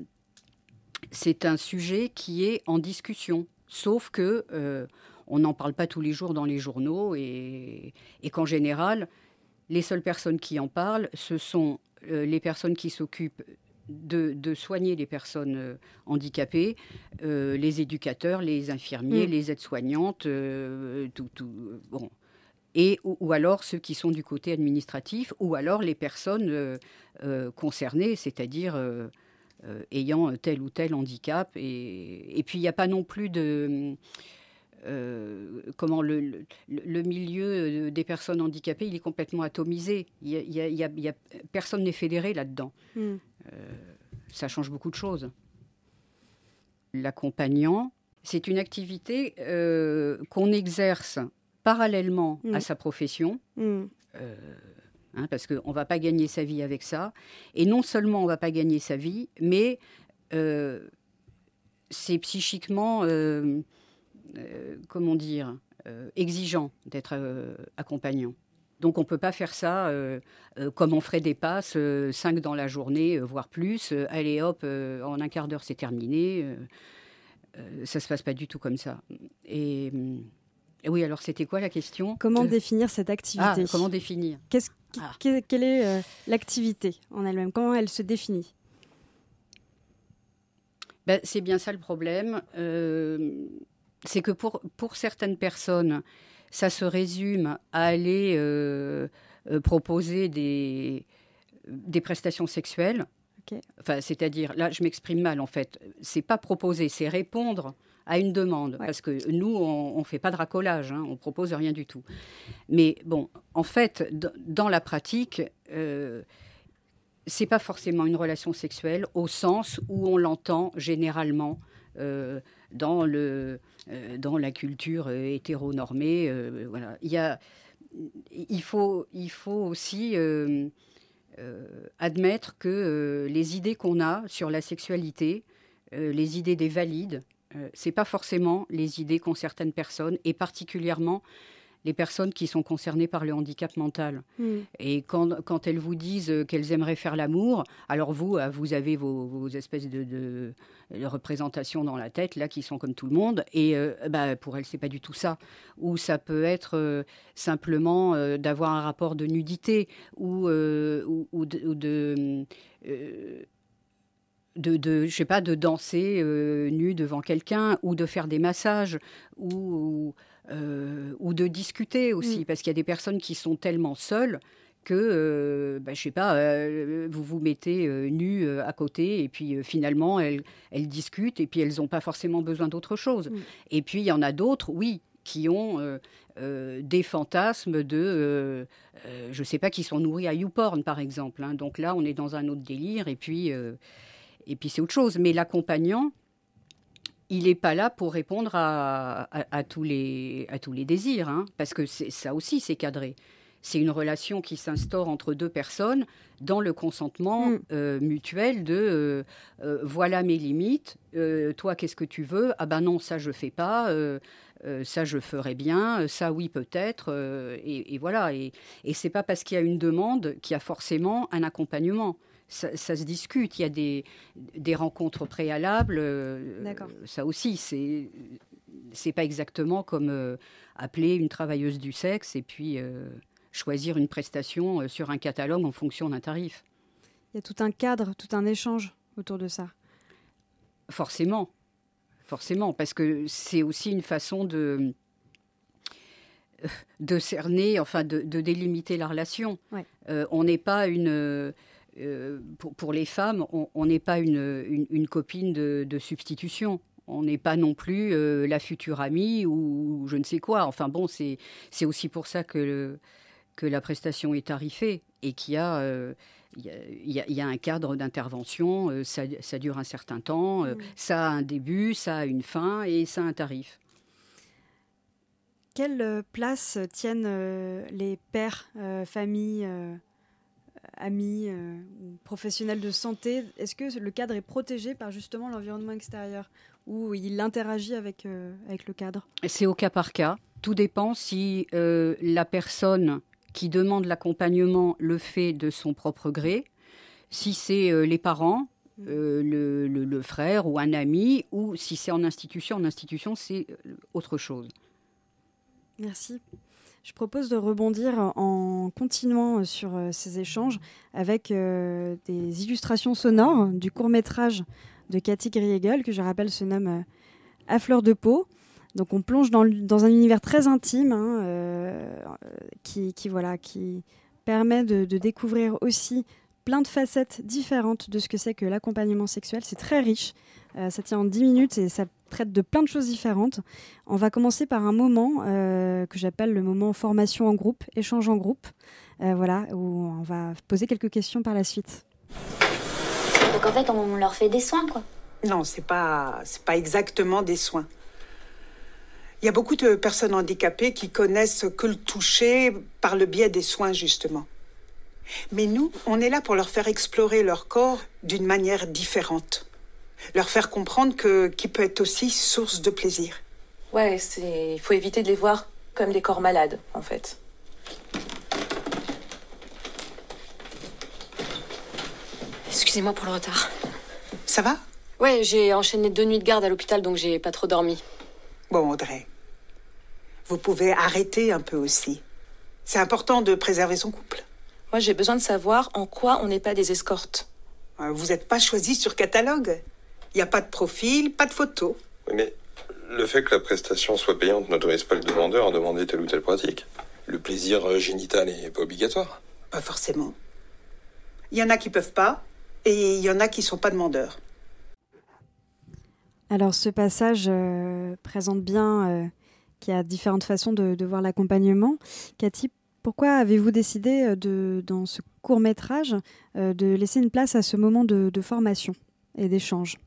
c'est un sujet qui est en discussion. Sauf que... Euh, on n'en parle pas tous les jours dans les journaux et, et qu'en général, les seules personnes qui en parlent, ce sont euh, les personnes qui s'occupent de, de soigner les personnes euh, handicapées, euh, les éducateurs, les infirmiers, mmh. les aides-soignantes, euh, tout, tout, bon. Et, ou, ou alors ceux qui sont du côté administratif, ou alors les personnes euh, euh, concernées, c'est-à-dire euh, euh, ayant tel ou tel handicap. Et, et puis, il n'y a pas non plus de... Euh, comment le, le, le milieu des personnes handicapées, il est complètement atomisé. Il y a, il y a, il y a, il y a, personne n'est fédéré là-dedans. Mm. Euh, ça change beaucoup de choses. L'accompagnant, c'est une activité euh, qu'on exerce parallèlement mm. à sa profession. Mm. Euh, hein, parce qu'on ne va pas gagner sa vie avec ça. Et non seulement on ne va pas gagner sa vie, mais euh, c'est psychiquement... Euh, Euh, comment dire, euh, exigeant d'être euh, accompagnant. Donc on ne peut pas faire ça euh, euh, comme on ferait des passes, euh, cinq dans la journée, euh, voire plus. Euh, allez hop, euh, en un quart d'heure c'est terminé. Euh, euh, ça ne se passe pas du tout comme ça. Et, et oui, alors c'était quoi la question ? Comment euh... définir cette activité ? Ah, comment définir ? Qu'est-ce, ah. que, Quelle est euh, l'activité en elle-même ? Comment elle se définit ? Ben, c'est bien ça le problème. Euh, c'est que pour, pour certaines personnes, ça se résume à aller euh, euh, proposer des, des prestations sexuelles. Okay. Enfin, c'est-à-dire, là, je m'exprime mal, en fait. C'est pas proposer, c'est répondre à une demande. Ouais. Parce que nous, on ne fait pas de racolage, hein, on ne propose rien du tout. Mais bon, en fait, d- dans la pratique, euh, c'est pas forcément une relation sexuelle au sens où on l'entend généralement euh, dans le... dans la culture hétéronormée. Euh, voilà. Il, y a, il, faut, il faut aussi euh, euh, admettre que euh, les idées qu'on a sur la sexualité, euh, les idées des valides, euh, ce n'est pas forcément les idées qu'ont certaines personnes, et particulièrement les personnes qui sont concernées par le handicap mental. Mmh. Et quand, quand elles vous disent qu'elles aimeraient faire l'amour, alors vous, vous avez vos, vos espèces de, de, de représentations dans la tête, là, qui sont comme tout le monde, et euh, bah, pour elles, c'est pas du tout ça. Ou ça peut être euh, simplement euh, d'avoir un rapport de nudité, ou, euh, ou, ou de... Ou de euh, De, de, je sais pas, de danser euh, nu devant quelqu'un, ou de faire des massages, ou, ou, euh, ou de discuter aussi, mmh. parce qu'il y a des personnes qui sont tellement seules que, euh, bah, je sais pas, euh, vous vous mettez euh, nu euh, à côté, et puis euh, finalement, elles, elles discutent, et puis elles n'ont pas forcément besoin d'autre chose. Mmh. Et puis, il y en a d'autres, oui, qui ont euh, euh, des fantasmes de, euh, euh, je sais pas, qui sont nourris à YouPorn, par exemple. Hein. Donc là, on est dans un autre délire, et puis... Euh, Et puis, c'est autre chose. Mais l'accompagnant, il n'est pas là pour répondre à, à, à, tous, les, à tous les désirs. Hein, parce que c'est, ça aussi, c'est cadré. C'est une relation qui s'instaure entre deux personnes dans le consentement mmh. euh, mutuel de euh, euh, voilà mes limites, euh, toi, qu'est-ce que tu veux ? Ah ben non, ça, je ne fais pas. Euh, euh, ça, je ferais bien. Ça, oui, peut-être. Euh, et, et voilà. Et, et ce n'est pas parce qu'il y a une demande qu'il y a forcément un accompagnement. Ça, ça se discute, il y a des, des rencontres préalables. D'accord. Ça aussi, c'est, c'est pas exactement comme euh, appeler une travailleuse du sexe et puis euh, choisir une prestation euh, sur un catalogue en fonction d'un tarif. Il y a tout un cadre, tout un échange autour de ça. Forcément, forcément, parce que c'est aussi une façon de, de cerner, enfin de, de délimiter la relation. Ouais. Euh, on n'est pas une... Euh, pour, pour les femmes, on n'est pas une, une, une copine de, de substitution. On n'est pas non plus euh, la future amie ou, ou je ne sais quoi. Enfin bon, c'est, c'est aussi pour ça que, le, que la prestation est tarifée et qu'il y a, euh, il y a, il y a un cadre d'intervention. Euh, ça, ça dure un certain temps. Euh, mmh. Ça a un début, ça a une fin et ça a un tarif. Quelle place tiennent euh, les pères, euh, familles euh... amis euh, ou professionnels de santé, est-ce que le cadre est protégé par justement l'environnement extérieur ou il interagit avec, euh, avec le cadre ? C'est au cas par cas. Tout dépend si euh, la personne qui demande l'accompagnement le fait de son propre gré, si c'est euh, les parents, euh, le, le, le frère ou un ami, ou si c'est en institution. En institution, c'est autre chose. Merci. Je propose de rebondir en continuant sur ces échanges avec euh, des illustrations sonores du court-métrage de Cathy Griegel, que je rappelle se nomme euh, « À fleur de peau ». Donc on plonge dans, dans un univers très intime hein, euh, qui, qui, voilà, qui permet de, de découvrir aussi plein de facettes différentes de ce que c'est que l'accompagnement sexuel. C'est très riche, euh, ça tient en dix minutes et ça traite de plein de choses différentes. On va commencer par un moment euh, que j'appelle le moment formation en groupe, échange en groupe, euh, voilà, où on va poser quelques questions par la suite. Donc en fait, on leur fait des soins, quoi. Non, c'est pas, c'est pas exactement des soins. Il y a beaucoup de personnes handicapées qui connaissent que le toucher par le biais des soins, justement. Mais nous, on est là pour leur faire explorer leur corps d'une manière différente. Leur faire comprendre que, qu'il peut être aussi source de plaisir. Ouais, c'est... il faut éviter de les voir comme des corps malades, en fait. Excusez-moi pour le retard. Ça va? Ouais, j'ai enchaîné deux nuits de garde à l'hôpital, donc j'ai pas trop dormi. Bon, Audrey, vous pouvez arrêter un peu aussi. C'est important de préserver son couple. Moi, j'ai besoin de savoir en quoi on n'est pas des escortes. Vous n'êtes pas choisi sur catalogue. Il n'y a pas de profil, pas de photo. Oui, mais le fait que la prestation soit payante n'autorise pas le demandeur à demander telle ou telle pratique. Le plaisir génital n'est pas obligatoire. Pas forcément. Il y en a qui peuvent pas, et il y en a qui sont pas demandeurs. Alors ce passage euh, présente bien euh, qu'il y a différentes façons de, de voir l'accompagnement. Cathy, pourquoi avez-vous décidé de, dans ce court-métrage euh, de laisser une place à ce moment de, de formation et d'échange?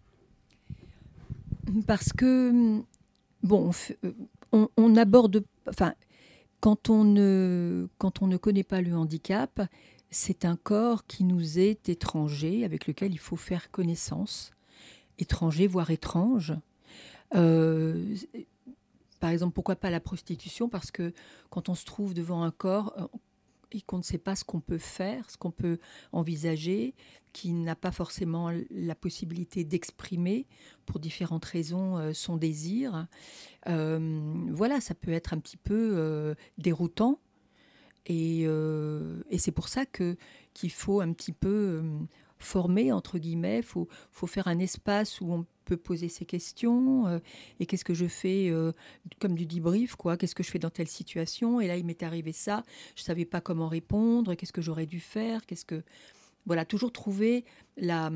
Parce que, bon, on, on aborde... Enfin, quand on, ne, quand on ne connaît pas le handicap, c'est un corps qui nous est étranger, avec lequel il faut faire connaissance. Étranger, voire étrange. Euh, par exemple, pourquoi pas la prostitution? Parce que quand on se trouve devant un corps et qu'on ne sait pas ce qu'on peut faire, ce qu'on peut envisager, qui n'a pas forcément la possibilité d'exprimer, pour différentes raisons, euh, son désir, euh, voilà, ça peut être un petit peu euh, déroutant. Et, euh, et c'est pour ça que, qu'il faut un petit peu... Euh, former, entre guillemets, il faut, faut faire un espace où on peut poser ses questions, euh, et qu'est-ce que je fais, euh, comme du debrief, quoi, qu'est-ce que je fais dans telle situation, et là il m'est arrivé ça, je ne savais pas comment répondre, qu'est-ce que j'aurais dû faire, qu'est-ce que... Voilà, toujours trouver la,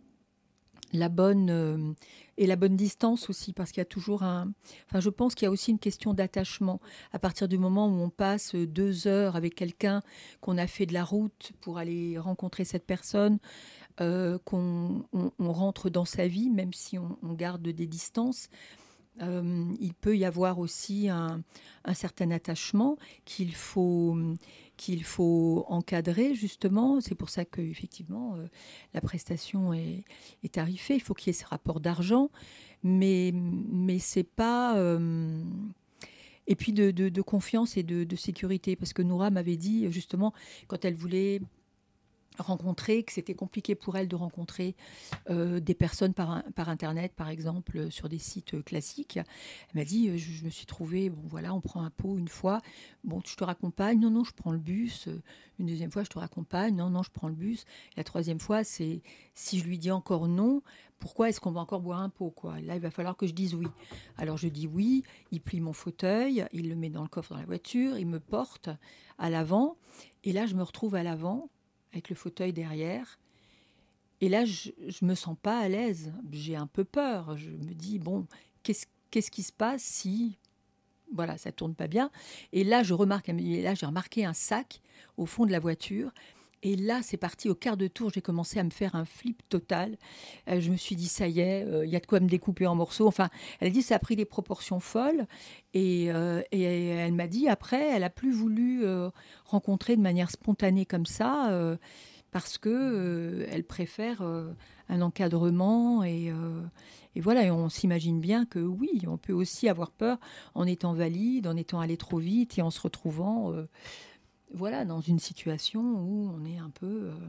la bonne... Euh, et la bonne distance aussi, parce qu'il y a toujours un... Enfin, je pense qu'il y a aussi une question d'attachement. À partir du moment où on passe deux heures avec quelqu'un, qu'on a fait de la route pour aller rencontrer cette personne, euh, qu'on on, on rentre dans sa vie, même si on, on garde des distances, euh, il peut y avoir aussi un, un certain attachement qu'il faut... qu'il faut encadrer, justement. C'est pour ça qu'effectivement, euh, la prestation est, est tarifée. Il faut qu'il y ait ce rapport d'argent, mais, mais c'est pas... Euh... Et puis de, de, de confiance et de, de sécurité, parce que Noura m'avait dit, justement, quand elle voulait rencontrer, que c'était compliqué pour elle de rencontrer euh, des personnes par, par Internet, par exemple, sur des sites classiques. Elle m'a dit, je, je me suis trouvée, bon voilà, on prend un pot une fois, bon, je te raccompagne, non, non, je prends le bus. Une deuxième fois, je te raccompagne, non, non, je prends le bus. La troisième fois, c'est, si je lui dis encore non, pourquoi est-ce qu'on va encore boire un pot, quoi? Là, il va falloir que je dise oui. Alors, je dis oui, il plie mon fauteuil, il le met dans le coffre dans la voiture, il me porte à l'avant, et là, je me retrouve à l'avant, avec le fauteuil derrière. Et là, je ne me sens pas à l'aise. J'ai un peu peur. Je me dis, bon, qu'est-ce, qu'est-ce qui se passe si voilà, ça ne tourne pas bien? Et là, je remarque, et là, j'ai remarqué un sac au fond de la voiture. Et là, c'est parti. Au quart de tour, j'ai commencé à me faire un flip total. Euh, je me suis dit, ça y est, il euh, y a de quoi me découper en morceaux. Enfin, elle a dit, ça a pris des proportions folles. Et, euh, et elle m'a dit, après, elle n'a plus voulu euh, rencontrer de manière spontanée comme ça, euh, parce que euh, elle préfère euh, un encadrement. Et, euh, et voilà, et on s'imagine bien que oui, on peut aussi avoir peur en étant valide, en étant allé trop vite et en se retrouvant... Euh, Voilà, dans une situation où on est un peu, euh,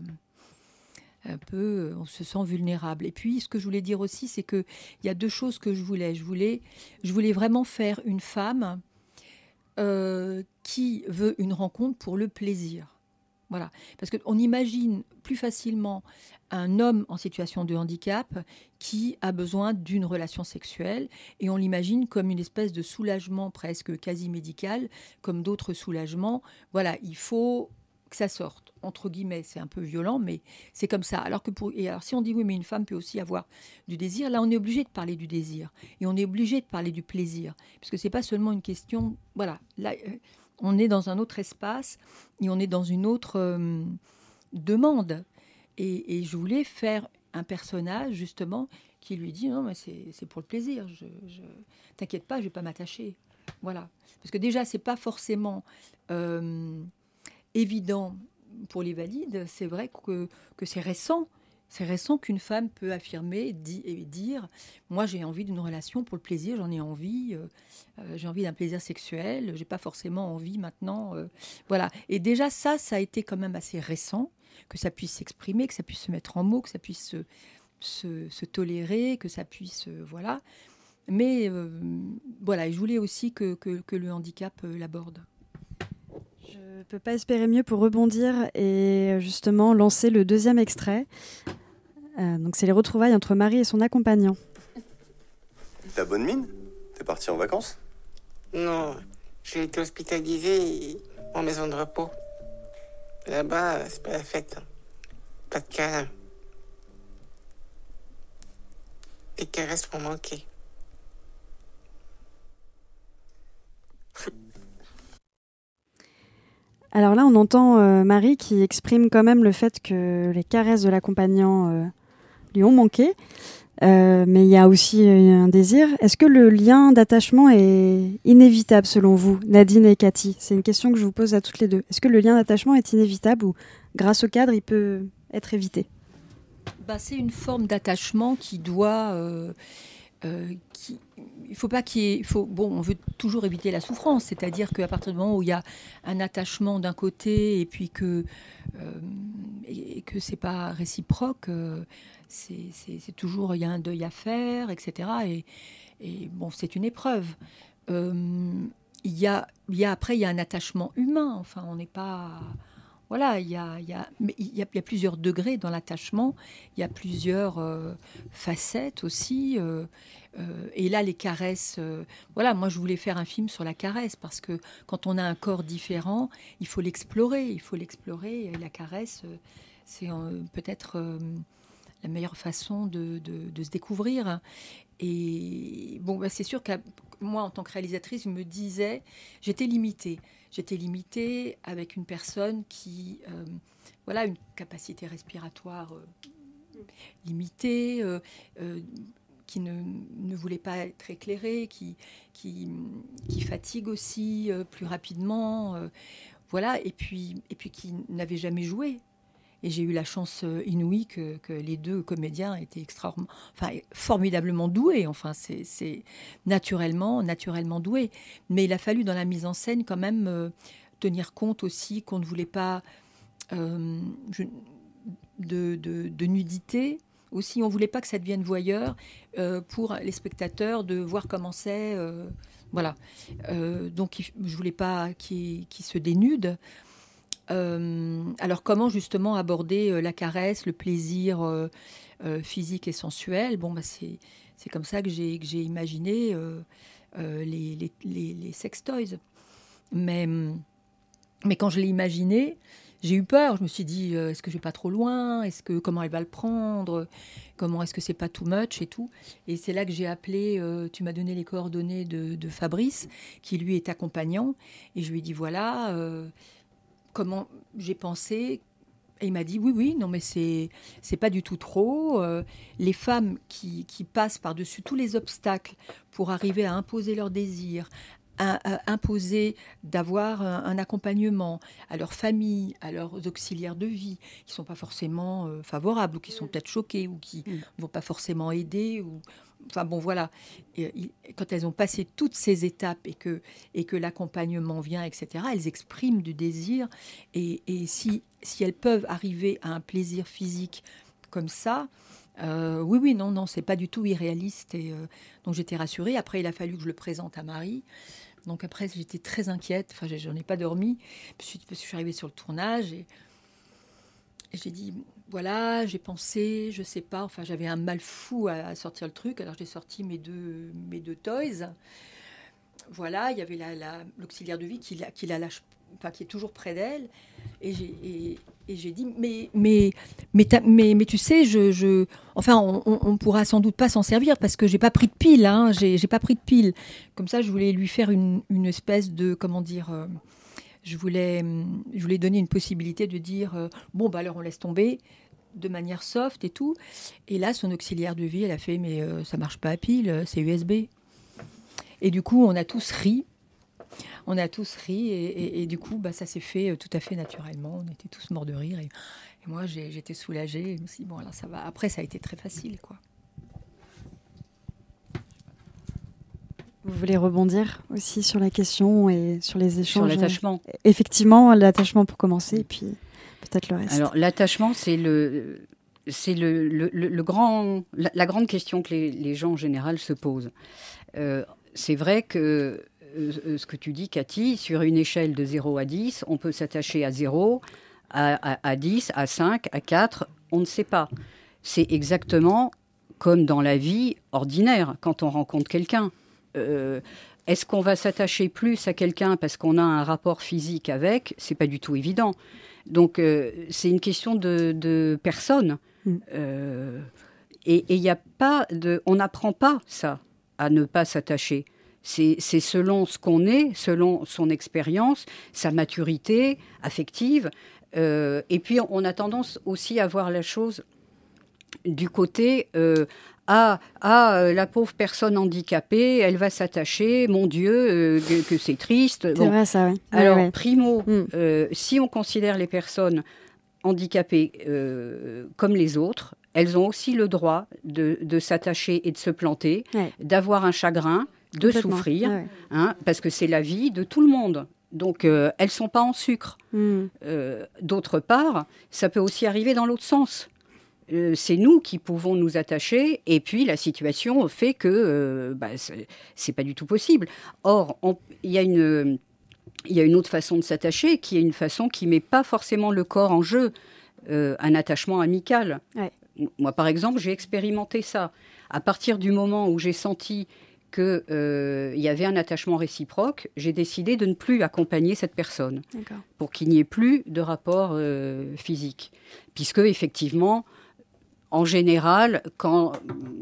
un peu, on se sent vulnérable. Et puis, ce que je voulais dire aussi, c'est que il y a deux choses que je voulais. Je voulais, je voulais vraiment faire une femme euh, qui veut une rencontre pour le plaisir. Voilà, parce qu'on imagine plus facilement un homme en situation de handicap qui a besoin d'une relation sexuelle, et on l'imagine comme une espèce de soulagement presque quasi médical, comme d'autres soulagements. Voilà, il faut que ça sorte, entre guillemets, c'est un peu violent, mais c'est comme ça. Alors que pour, et alors si on dit oui, mais une femme peut aussi avoir du désir, là on est obligé de parler du désir, et on est obligé de parler du plaisir, parce que c'est pas seulement une question, voilà, là... Euh, on est dans un autre espace et on est dans une autre euh, demande. Et, et je voulais faire un personnage, justement, qui lui dit « Non, mais c'est, c'est pour le plaisir. Je, je, t'inquiète pas, je ne vais pas m'attacher. » Voilà. Parce que déjà, ce n'est pas forcément euh, évident pour les valides. C'est vrai que, que c'est récent. C'est récent qu'une femme peut affirmer dit, et dire « Moi, j'ai envie d'une relation pour le plaisir, j'en ai envie, euh, euh, j'ai envie d'un plaisir sexuel, j'ai pas forcément envie maintenant. Euh, » Voilà. Et déjà, ça, ça a été quand même assez récent. que ça puisse s'exprimer, que ça puisse se mettre en mots, que ça puisse se, se, se tolérer, que ça puisse... Euh, voilà. Mais euh, voilà, je voulais aussi que, que, que le handicap euh, l'aborde. Je ne peux pas espérer mieux pour rebondir et justement lancer le deuxième extrait. Euh, donc c'est les retrouvailles entre Marie et son accompagnant. T'as bonne mine ? T'es parti en vacances ? Non, j'ai été hospitalisée en maison de repos. Là-bas, c'est pas la fête. Pas de câlins. Les caresses m'ont manqué. Alors là, on entend euh, Marie qui exprime quand même le fait que les caresses de l'accompagnant euh, lui ont manqué. Euh, mais il y a aussi un désir. Est-ce que le lien d'attachement est inévitable selon vous, Nadine et Cathy ? C'est une question que je vous pose à toutes les deux. Est-ce que le lien d'attachement est inévitable ou grâce au cadre, il peut être évité ? Bah, c'est une forme d'attachement qui doit... Euh, euh, qui, il faut pas qu'il y ait... Il faut, bon, on veut toujours éviter la souffrance, c'est-à-dire qu'à partir du moment où il y a un attachement d'un côté et puis que, euh, et, et que c'est pas réciproque... Euh, C'est, c'est, c'est toujours, il y a un deuil à faire, et cetera. Et, et bon, c'est une épreuve. Euh, il y a, il y a, après, il y a un attachement humain. Enfin, on n'est pas... Voilà, il y a, il y a, mais il y a, il y a plusieurs degrés dans l'attachement. Il y a plusieurs euh, facettes aussi. Euh, euh, et là, les caresses... Euh, voilà, moi, je voulais faire un film sur la caresse parce que quand on a un corps différent, il faut l'explorer. Il faut l'explorer. Et la caresse, euh, c'est euh, peut-être... Euh, la meilleure façon de, de, de se découvrir. Et bon, bah c'est sûr que moi, en tant que réalisatrice, je me disais, j'étais limitée. J'étais limitée avec une personne qui, euh, voilà, une capacité respiratoire euh, limitée, euh, euh, qui ne, ne voulait pas être éclairée, qui, qui, qui fatigue aussi euh, plus rapidement, euh, voilà, et puis, et puis qui n'avait jamais joué. Et j'ai eu la chance inouïe que, que les deux comédiens étaient extraordinairement, enfin, formidablement doués. Enfin, c'est, c'est naturellement, naturellement doués. Mais il a fallu, dans la mise en scène, quand même euh, tenir compte aussi qu'on ne voulait pas euh, je, de, de, de nudité. Aussi, on ne voulait pas que ça devienne voyeur euh, pour les spectateurs de voir comment c'est. Euh, voilà. Euh, donc, je ne voulais pas qu'ils, qu'ils se dénudent. Euh, alors comment justement aborder euh, la caresse, le plaisir euh, euh, physique et sensuel ? Bon, bah, c'est, c'est comme ça que j'ai, que j'ai imaginé euh, euh, les, les, les, les sex toys. Mais, mais quand je l'ai imaginé, j'ai eu peur. Je me suis dit, euh, est-ce que je vais pas trop loin ? Est-ce que, comment elle va le prendre ? Comment est-ce que c'est pas too much et tout ? Et c'est là que j'ai appelé, euh, tu m'as donné les coordonnées de, de Fabrice, qui lui est accompagnant. Et je lui ai dit, voilà... Euh, comment j'ai pensé, et il m'a dit oui, oui, non mais c'est, c'est pas du tout trop. Euh, les femmes qui, qui passent par-dessus tous les obstacles pour arriver à imposer leurs désirs, à, à imposer d'avoir un, un accompagnement à leur famille, à leurs auxiliaires de vie, qui sont pas forcément euh, favorables, ou qui sont peut-être choqués, ou qui ne vont pas forcément aider, ou... Enfin bon, voilà, et, et, quand elles ont passé toutes ces étapes et que, et que l'accompagnement vient, et cetera, elles expriment du désir. Et, et si, si elles peuvent arriver à un plaisir physique comme ça, euh, oui, oui, non, non, c'est pas du tout irréaliste. Et, euh, donc j'étais rassurée. Après, il a fallu que je le présente à Marie. Donc après, j'étais très inquiète. Enfin, j'en ai pas dormi. Puis, je suis arrivée sur le tournage et, et j'ai dit... Voilà, j'ai pensé, je sais pas, enfin j'avais un mal fou à, à sortir le truc, alors j'ai sorti mes deux, mes deux toys. Voilà, il y avait la, la, l'auxiliaire de vie qui, la, qui, la lâche, enfin, qui est toujours près d'elle. Et j'ai, et, et j'ai dit, mais, mais, mais, mais, mais tu sais, je, je, enfin, on, on, on pourra sans doute pas s'en servir parce que j'ai pas pris de pile, hein, j'ai, j'ai pas pris de pile. Comme ça, je voulais lui faire une, une espèce de, comment dire... Euh, Je voulais, je voulais donner une possibilité de dire euh, bon, bah alors on laisse tomber de manière soft et tout. Et là, son auxiliaire de vie, elle a fait mais euh, ça marche pas à pile, c'est U S B. Et du coup, on a tous ri. On a tous ri et, et, et du coup, bah, ça s'est fait tout à fait naturellement. On était tous morts de rire. Et, et moi, j'ai, j'étais soulagée. Je me suis dit, bon, alors ça va. Après, ça a été très facile, quoi. Vous voulez rebondir aussi sur la question et sur les échanges ? Sur l'attachement. Effectivement, l'attachement pour commencer, et puis peut-être le reste. Alors, l'attachement, c'est le, c'est le, le, le, le grand, la, la grande question que les, les gens en général se posent. Euh, c'est vrai que euh, ce que tu dis, Cathy, sur une échelle de zéro à dix, on peut s'attacher à zéro, à, à, à dix, à cinq, à quatre, on ne sait pas. C'est exactement comme dans la vie ordinaire, quand on rencontre quelqu'un. Euh, est-ce qu'on va s'attacher plus à quelqu'un parce qu'on a un rapport physique avec ? C'est pas du tout évident. Donc, euh, c'est une question de, de personne. Mm. Euh, et il y a pas de... On n'apprend pas ça, à ne pas s'attacher. C'est, c'est selon ce qu'on est, selon son expérience, sa maturité affective. Euh, et puis, on a tendance aussi à voir la chose du côté... Euh, Ah, ah, la pauvre personne handicapée, elle va s'attacher, mon Dieu, euh, que, que c'est triste. C'est bon. vrai, ça, oui. Alors, ouais, ouais. primo, mm. euh, si on considère les personnes handicapées euh, comme les autres, elles ont aussi le droit de, de s'attacher et de se planter, ouais. d'avoir un chagrin, de souffrir, ouais. hein, parce que c'est la vie de tout le monde. Donc, euh, elles ne sont pas en sucre. Mm. Euh, d'autre part, ça peut aussi arriver dans l'autre sens. Euh, c'est nous qui pouvons nous attacher, et puis la situation fait que euh, bah, c'est, c'est pas du tout possible. Or, il y a une, il y a une autre façon de s'attacher, qui est une façon qui met pas forcément le corps en jeu, euh, un attachement amical. Ouais. Moi, par exemple, j'ai expérimenté ça. À partir du moment où j'ai senti qu'il euh, y avait un attachement réciproque, j'ai décidé de ne plus accompagner cette personne, D'accord. pour qu'il n'y ait plus de rapport euh, physique. Puisque, effectivement, en général, quand,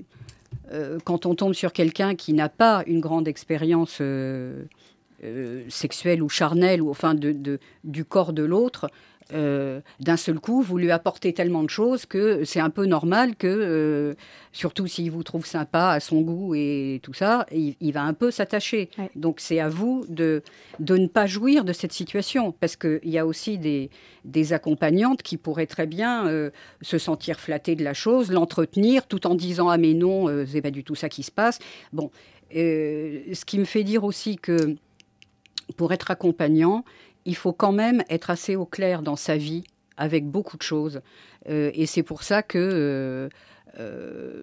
euh, quand on tombe sur quelqu'un qui n'a pas une grande expérience euh, euh, sexuelle ou charnelle, ou enfin de, de, du corps de l'autre, euh, d'un seul coup, vous lui apportez tellement de choses que c'est un peu normal que, euh, surtout s'il vous trouve sympa, à son goût et tout ça, il, il va un peu s'attacher. Ouais. Donc c'est à vous de, de ne pas jouir de cette situation, parce qu'il y a aussi des, des accompagnantes qui pourraient très bien euh, se sentir flattées de la chose, l'entretenir, tout en disant « Ah mais non, euh, c'est pas du tout ça qui se passe ». Bon, euh, ce qui me fait dire aussi que pour être accompagnant, il faut quand même être assez au clair dans sa vie avec beaucoup de choses. Euh, et c'est pour ça que euh, euh,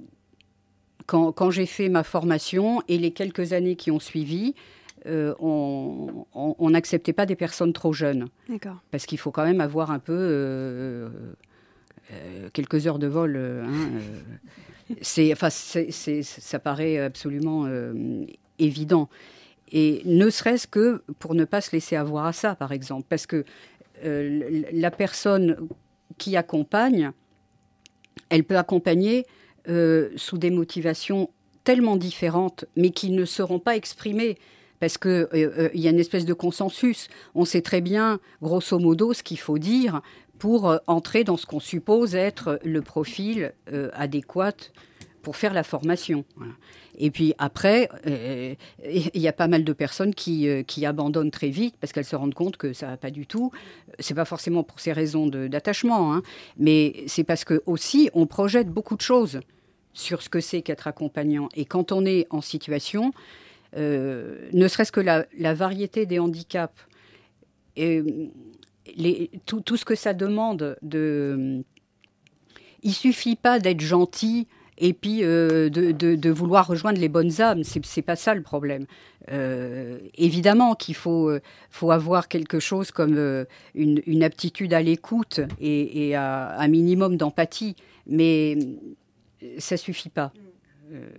quand, quand j'ai fait ma formation et les quelques années qui ont suivi, euh, on n'acceptait pas des personnes trop jeunes. D'accord. Parce qu'il faut quand même avoir un peu euh, euh, quelques heures de vol. Euh, hein, euh, c'est, enfin, c'est, c'est, ça paraît absolument euh, évident. Et ne serait-ce que pour ne pas se laisser avoir à ça, par exemple. Parce que euh, la personne qui accompagne, elle peut accompagner euh, sous des motivations tellement différentes, mais qui ne seront pas exprimées. Parce qu'il euh, euh, y a une espèce de consensus. On sait très bien, grosso modo, ce qu'il faut dire pour euh, entrer dans ce qu'on suppose être le profil euh, adéquat pour faire la formation. Voilà. Et puis après, il euh, y a pas mal de personnes qui, euh, qui abandonnent très vite parce qu'elles se rendent compte que ça va pas du tout. C'est pas forcément pour ces raisons de, d'attachement, hein, mais c'est parce que aussi on projette beaucoup de choses sur ce que c'est qu'être accompagnant. Et quand on est en situation, euh, ne serait-ce que la, la variété des handicaps, et les, tout, tout ce que ça demande, de, il suffit pas d'être gentil. Et puis euh, de, de, de vouloir rejoindre les bonnes âmes, c'est, c'est pas ça le problème. Euh, évidemment qu'il faut, faut avoir quelque chose comme euh, une, une aptitude à l'écoute et, et à un minimum d'empathie, mais ça suffit pas. Euh,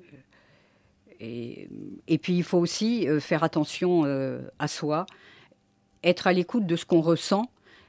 et, et puis il faut aussi faire attention euh, à soi, être à l'écoute de ce qu'on ressent,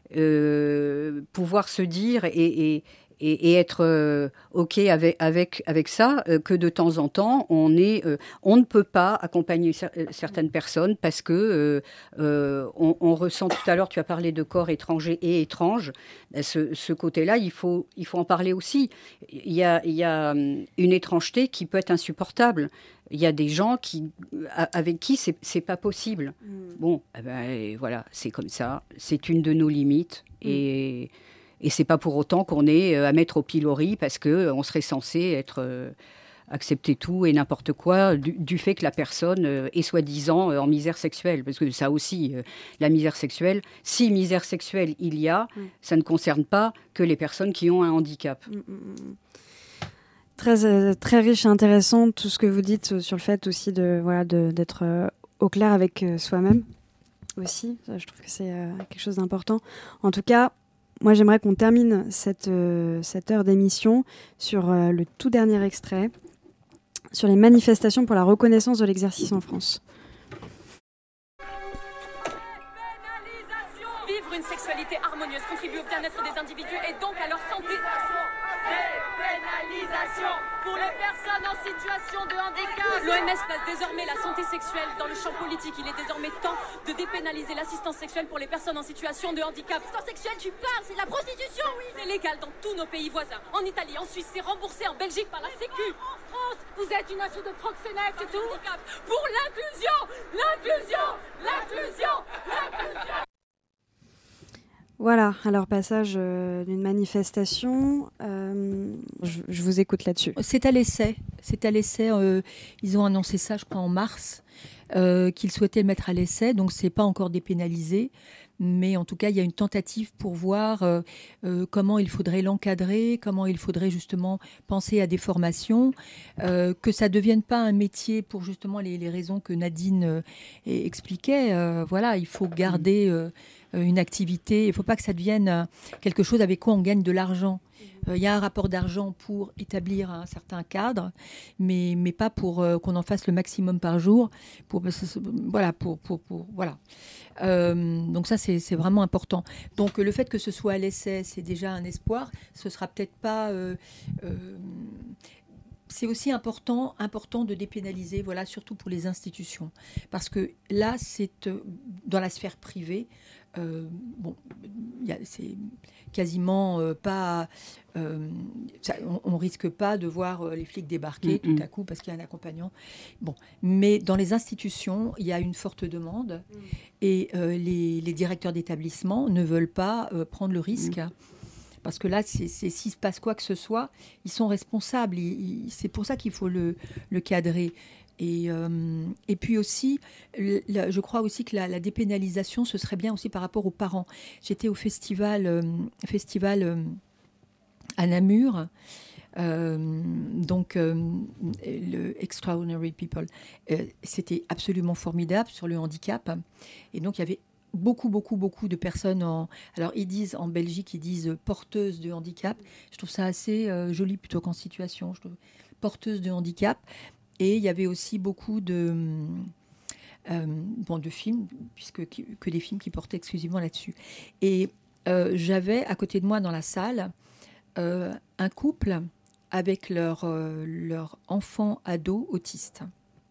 euh, pouvoir se dire et, et Et, et être euh, OK avec, avec, avec ça, euh, que de temps en temps, on, est, euh, on ne peut pas accompagner cer- certaines personnes parce que euh, euh, on, on ressent, tout à l'heure, tu as parlé de corps étranger et étrange. Ce, ce côté-là, il faut, il faut en parler aussi. Il y a, il y a une étrangeté qui peut être insupportable. Il y a des gens qui, avec qui c'est, c'est pas possible. Mm. Bon, eh ben, voilà, c'est comme ça. C'est une de nos limites. Mm. Et... Et c'est pas pour autant qu'on est à mettre au pilori parce que on serait censé être accepter tout et n'importe quoi du, du fait que la personne euh, est soi-disant euh, en misère sexuelle. Parce que ça aussi, euh, la misère sexuelle, si misère sexuelle il y a, mmh. ça ne concerne pas que les personnes qui ont un handicap. Mmh, mmh. Très, euh, très riche et intéressant tout ce que vous dites sur le fait aussi de, voilà, de, d'être euh, au clair avec euh, soi-même aussi. Je trouve que c'est euh, quelque chose d'important. En tout cas, moi j'aimerais qu'on termine cette, euh, cette heure d'émission sur euh, le tout dernier extrait, sur les manifestations pour la reconnaissance de l'exercice en France. Vivre une sexualité harmonieuse contribue au bien-être des individus et donc à leur santé. Dépénalisation pour les personnes en situation de handicap. L'O M S place désormais la santé sexuelle dans le champ politique. Il est désormais temps de dépénaliser l'assistance sexuelle pour les personnes en situation de handicap. L'assistance sexuelle, tu parles, c'est de la prostitution, oui. C'est légal dans tous nos pays voisins. En Italie, en Suisse, c'est remboursé, en Belgique par la Sécu. En France, vous êtes une asso de proxénètes, c'est tout. Pour l'inclusion, l'inclusion, l'inclusion, l'inclusion. Voilà, alors passage euh, d'une manifestation. Euh, je, je vous écoute là-dessus. C'est à l'essai. C'est à l'essai. Euh, ils ont annoncé ça, je crois, en mars, euh, qu'ils souhaitaient le mettre à l'essai. Donc, c'est pas encore dépénalisé. Mais en tout cas, il y a une tentative pour voir euh, euh, comment il faudrait l'encadrer, comment il faudrait justement penser à des formations, euh, que ça ne devienne pas un métier pour justement les, les raisons que Nadine euh, expliquait. Euh, voilà, il faut garder euh, une activité. Il ne faut pas que ça devienne quelque chose avec quoi on gagne de l'argent. Il euh, y a un rapport d'argent pour établir un certain cadre, mais, mais pas pour euh, qu'on en fasse le maximum par jour. Pour, voilà, pour, pour, pour, voilà. Euh, donc ça, c'est, c'est vraiment important. Donc le fait que ce soit à l'essai, c'est déjà un espoir. Ce sera peut-être pas... Euh, euh, c'est aussi important, important de dépénaliser, voilà, surtout pour les institutions. Parce que là, c'est euh, dans la sphère privée. Euh, bon, y a, c'est quasiment euh, pas... Euh, ça, on, on risque pas de voir euh, les flics débarquer mm-hmm. tout à coup parce qu'il y a un accompagnant. Bon, mais dans les institutions, il y a une forte demande mm. et euh, les, les directeurs d'établissement ne veulent pas euh, prendre le risque. Mm. Parce que là, c'est, c'est, s'il se passe quoi que ce soit, ils sont responsables. Ils, ils, c'est pour ça qu'il faut le, le cadrer. Et, euh, et puis aussi, le, la, je crois aussi que la, la dépénalisation, ce serait bien aussi par rapport aux parents. J'étais au festival, euh, festival euh, à Namur, euh, donc euh, le Extraordinary People. Euh, c'était absolument formidable sur le handicap. Et donc, il y avait beaucoup, beaucoup, beaucoup de personnes en... Alors, ils disent, en Belgique, ils disent porteuses de handicap. Je trouve ça assez euh, joli plutôt qu'en situation. Je trouve porteuses de handicap. Et il y avait aussi beaucoup de, euh, bon, de films, puisque que des films qui portaient exclusivement là-dessus. Et euh, j'avais à côté de moi dans la salle euh, un couple avec leur, euh, leur enfant ado autiste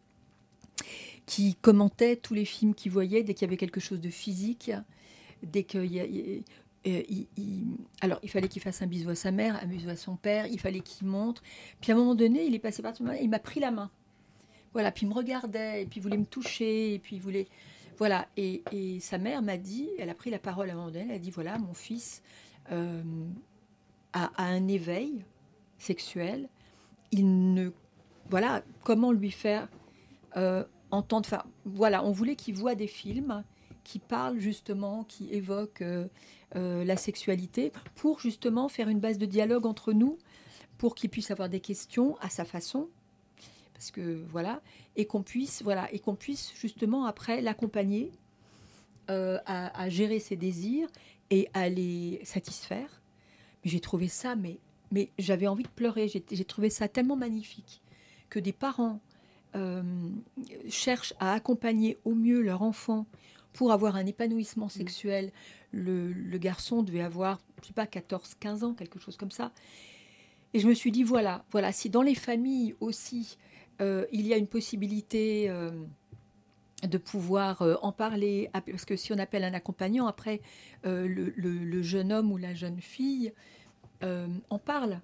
qui commentait tous les films qu'ils voyaient dès qu'il y avait quelque chose de physique, dès qu'il y a... Il, il, il, alors, il fallait qu'il fasse un bisou à sa mère, un bisou à son père, il fallait qu'il montre. Puis à un moment donné, il est passé par tout le monde, il m'a pris la main. Voilà, puis il me regardait, et puis il voulait me toucher, et puis il voulait... Voilà, et, et sa mère m'a dit, elle a pris la parole à un moment donné, elle a dit, voilà, mon fils euh, a, a un éveil sexuel, il ne... Voilà, comment lui faire euh, entendre... Enfin, voilà, on voulait qu'il voie des films qui parlent justement, qui évoquent euh, euh, la sexualité, pour justement faire une base de dialogue entre nous, pour qu'il puisse avoir des questions à sa façon, parce que voilà, et qu'on puisse, voilà, et qu'on puisse justement après l'accompagner euh, à, à gérer ses désirs et à les satisfaire. Mais j'ai trouvé ça, mais, mais j'avais envie de pleurer. J'ai, j'ai trouvé ça tellement magnifique que des parents euh, cherchent à accompagner au mieux leur enfant pour avoir un épanouissement sexuel. Le, le garçon devait avoir, je sais pas, quatorze, quinze ans, quelque chose comme ça. Et je me suis dit, voilà, voilà, si dans les familles aussi, euh, il y a une possibilité euh, de pouvoir euh, en parler, parce que si on appelle un accompagnant, après, euh, le, le, le jeune homme ou la jeune fille euh, en parle.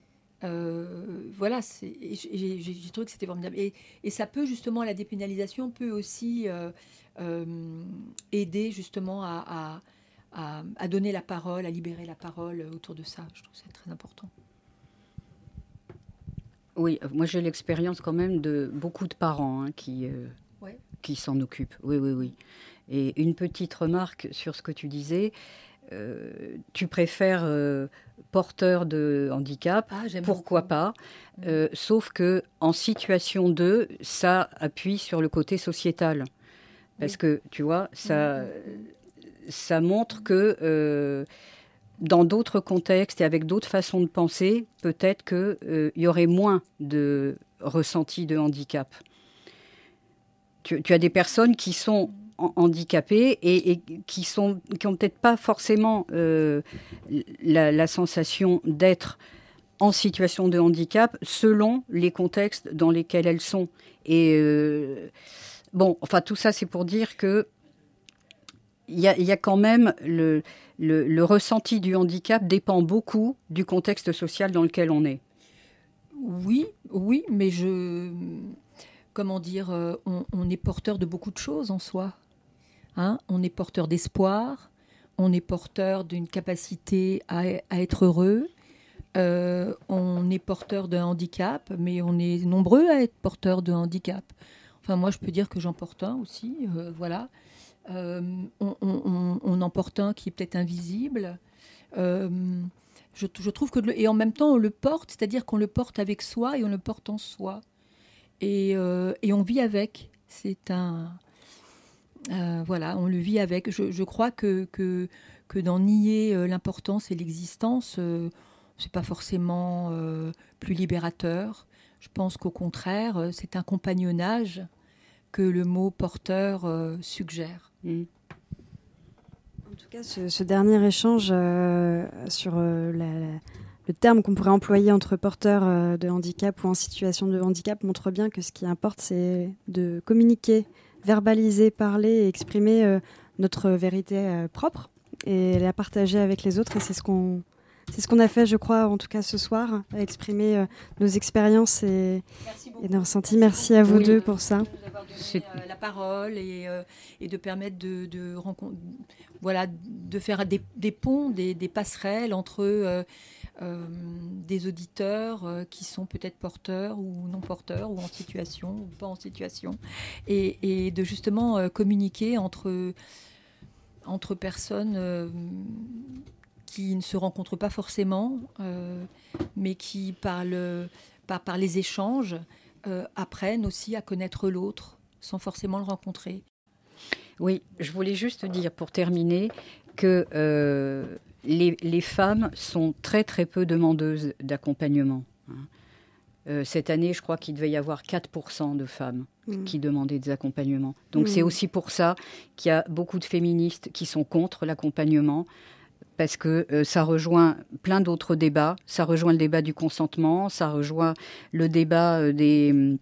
Euh, voilà, c'est, j'ai, j'ai, j'ai trouvé que c'était formidable. Et, et ça peut, justement, la dépénalisation peut aussi euh, euh, aider, justement, à, à, à, à donner la parole, à libérer la parole autour de ça. Je trouve que c'est très important. Oui, moi j'ai l'expérience quand même de beaucoup de parents hein, qui, euh, ouais. qui s'en occupent. Oui, oui, oui. Et une petite remarque sur ce que tu disais. Euh, tu préfères euh, porteur de handicap, ah, pourquoi beaucoup. pas, euh, sauf que en situation de, ça appuie sur le côté sociétal. Parce oui. que, tu vois, ça, ça montre que euh, dans d'autres contextes et avec d'autres façons de penser, peut-être qu'il euh, y aurait moins de ressenti de handicap. Tu, tu as des personnes qui sont handicapés et, et qui sont qui ont peut-être pas forcément euh, la, la sensation d'être en situation de handicap selon les contextes dans lesquels elles sont. Et euh, bon, enfin tout ça c'est pour dire que il y a, y a quand même le, le, le ressenti du handicap dépend beaucoup du contexte social dans lequel on est. Oui, oui, mais je comment dire, on, on est porteur de beaucoup de choses en soi. Hein, on est porteur d'espoir, on est porteur d'une capacité à, à être heureux, euh, on est porteur d'un handicap, mais on est nombreux à être porteurs de handicap. Enfin, moi, je peux dire que j'en porte un aussi, euh, voilà. Euh, on, on, on en porte un qui est peut-être invisible. Euh, je, je trouve que... Le, et en même temps, on le porte, c'est-à-dire qu'on le porte avec soi et on le porte en soi. Et, euh, et on vit avec. C'est un... Euh, voilà, on le vit avec. Je, je crois que, que, que d'en nier euh, l'importance et l'existence, euh, c'est pas forcément euh, plus libérateur. Je pense qu'au contraire, euh, c'est un compagnonnage que le mot porteur euh, suggère. Mmh. En tout cas, ce, ce dernier échange euh, sur euh, la, la, le terme qu'on pourrait employer entre porteur euh, de handicap ou en situation de handicap montre bien que ce qui importe, c'est de communiquer, verbaliser, parler et exprimer euh, notre vérité euh, propre et la partager avec les autres. Et c'est ce qu'on, c'est ce qu'on a fait, je crois, en tout cas ce soir, exprimer euh, nos expériences et, et nos ressentis. Merci à vous oui. deux pour ça. De nous avoir donné euh, la parole et, euh, et de permettre de, de, rencontre, voilà, de faire des, des ponts, des, des passerelles entre euh, euh, des auditeurs euh, qui sont peut-être porteurs ou non porteurs ou en situation ou pas en situation et, et de justement euh, communiquer entre, entre personnes euh, qui ne se rencontrent pas forcément euh, mais qui par, le, par, par les échanges euh, apprennent aussi à connaître l'autre sans forcément le rencontrer. Oui, je voulais juste dire pour terminer que euh, les, les femmes sont très très peu demandeuses d'accompagnement. Euh, cette année, je crois qu'il devait y avoir quatre pour cent de femmes mmh. qui demandaient des accompagnements. Donc mmh. c'est aussi pour ça qu'il y a beaucoup de féministes qui sont contre l'accompagnement, parce que euh, ça rejoint plein d'autres débats. Ça rejoint le débat du consentement, ça rejoint le débat euh, des,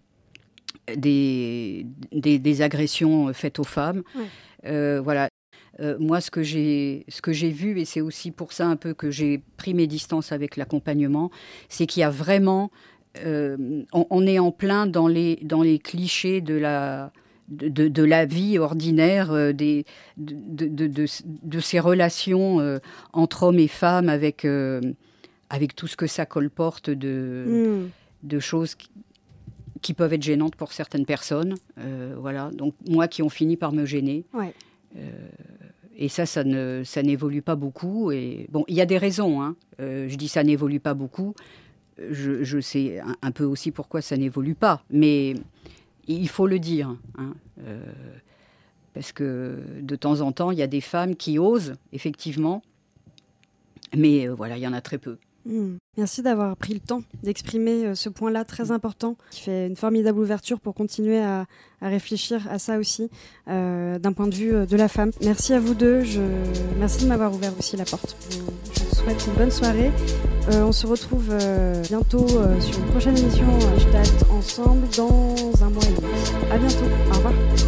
des, des, des agressions faites aux femmes. Ouais. Euh, voilà. Euh, moi, ce que j'ai, ce que j'ai vu, et c'est aussi pour ça un peu que j'ai pris mes distances avec l'accompagnement, c'est qu'il y a vraiment... Euh, on, on est en plein dans les, dans les clichés de la, de, de, de la vie ordinaire, euh, des, de, de, de, de ces relations euh, entre hommes et femmes avec, euh, avec tout ce que ça colporte de, mmh. de choses qui, qui peuvent être gênantes pour certaines personnes. Euh, voilà. Donc, moi qui ont fini par me gêner. Ouais. Euh, et ça, ça, ne, ça n'évolue pas beaucoup. Et, bon, il y a des raisons. Hein. Euh, je dis ça n'évolue pas beaucoup. Je, je sais un, un peu aussi pourquoi ça n'évolue pas. Mais il faut le dire. Hein. Euh, parce que de temps en temps, il y a des femmes qui osent, effectivement. Mais euh, voilà, il y en a très peu. Mmh. Merci d'avoir pris le temps d'exprimer euh, ce point-là très important qui fait une formidable ouverture pour continuer à, à réfléchir à ça aussi euh, d'un point de vue euh, de la femme. Merci à vous deux, je... merci de m'avoir ouvert aussi la porte. Je vous souhaite une bonne soirée. Euh, on se retrouve euh, bientôt euh, sur une prochaine émission Gestalt ensemble dans un mois et demi. À bientôt, au revoir.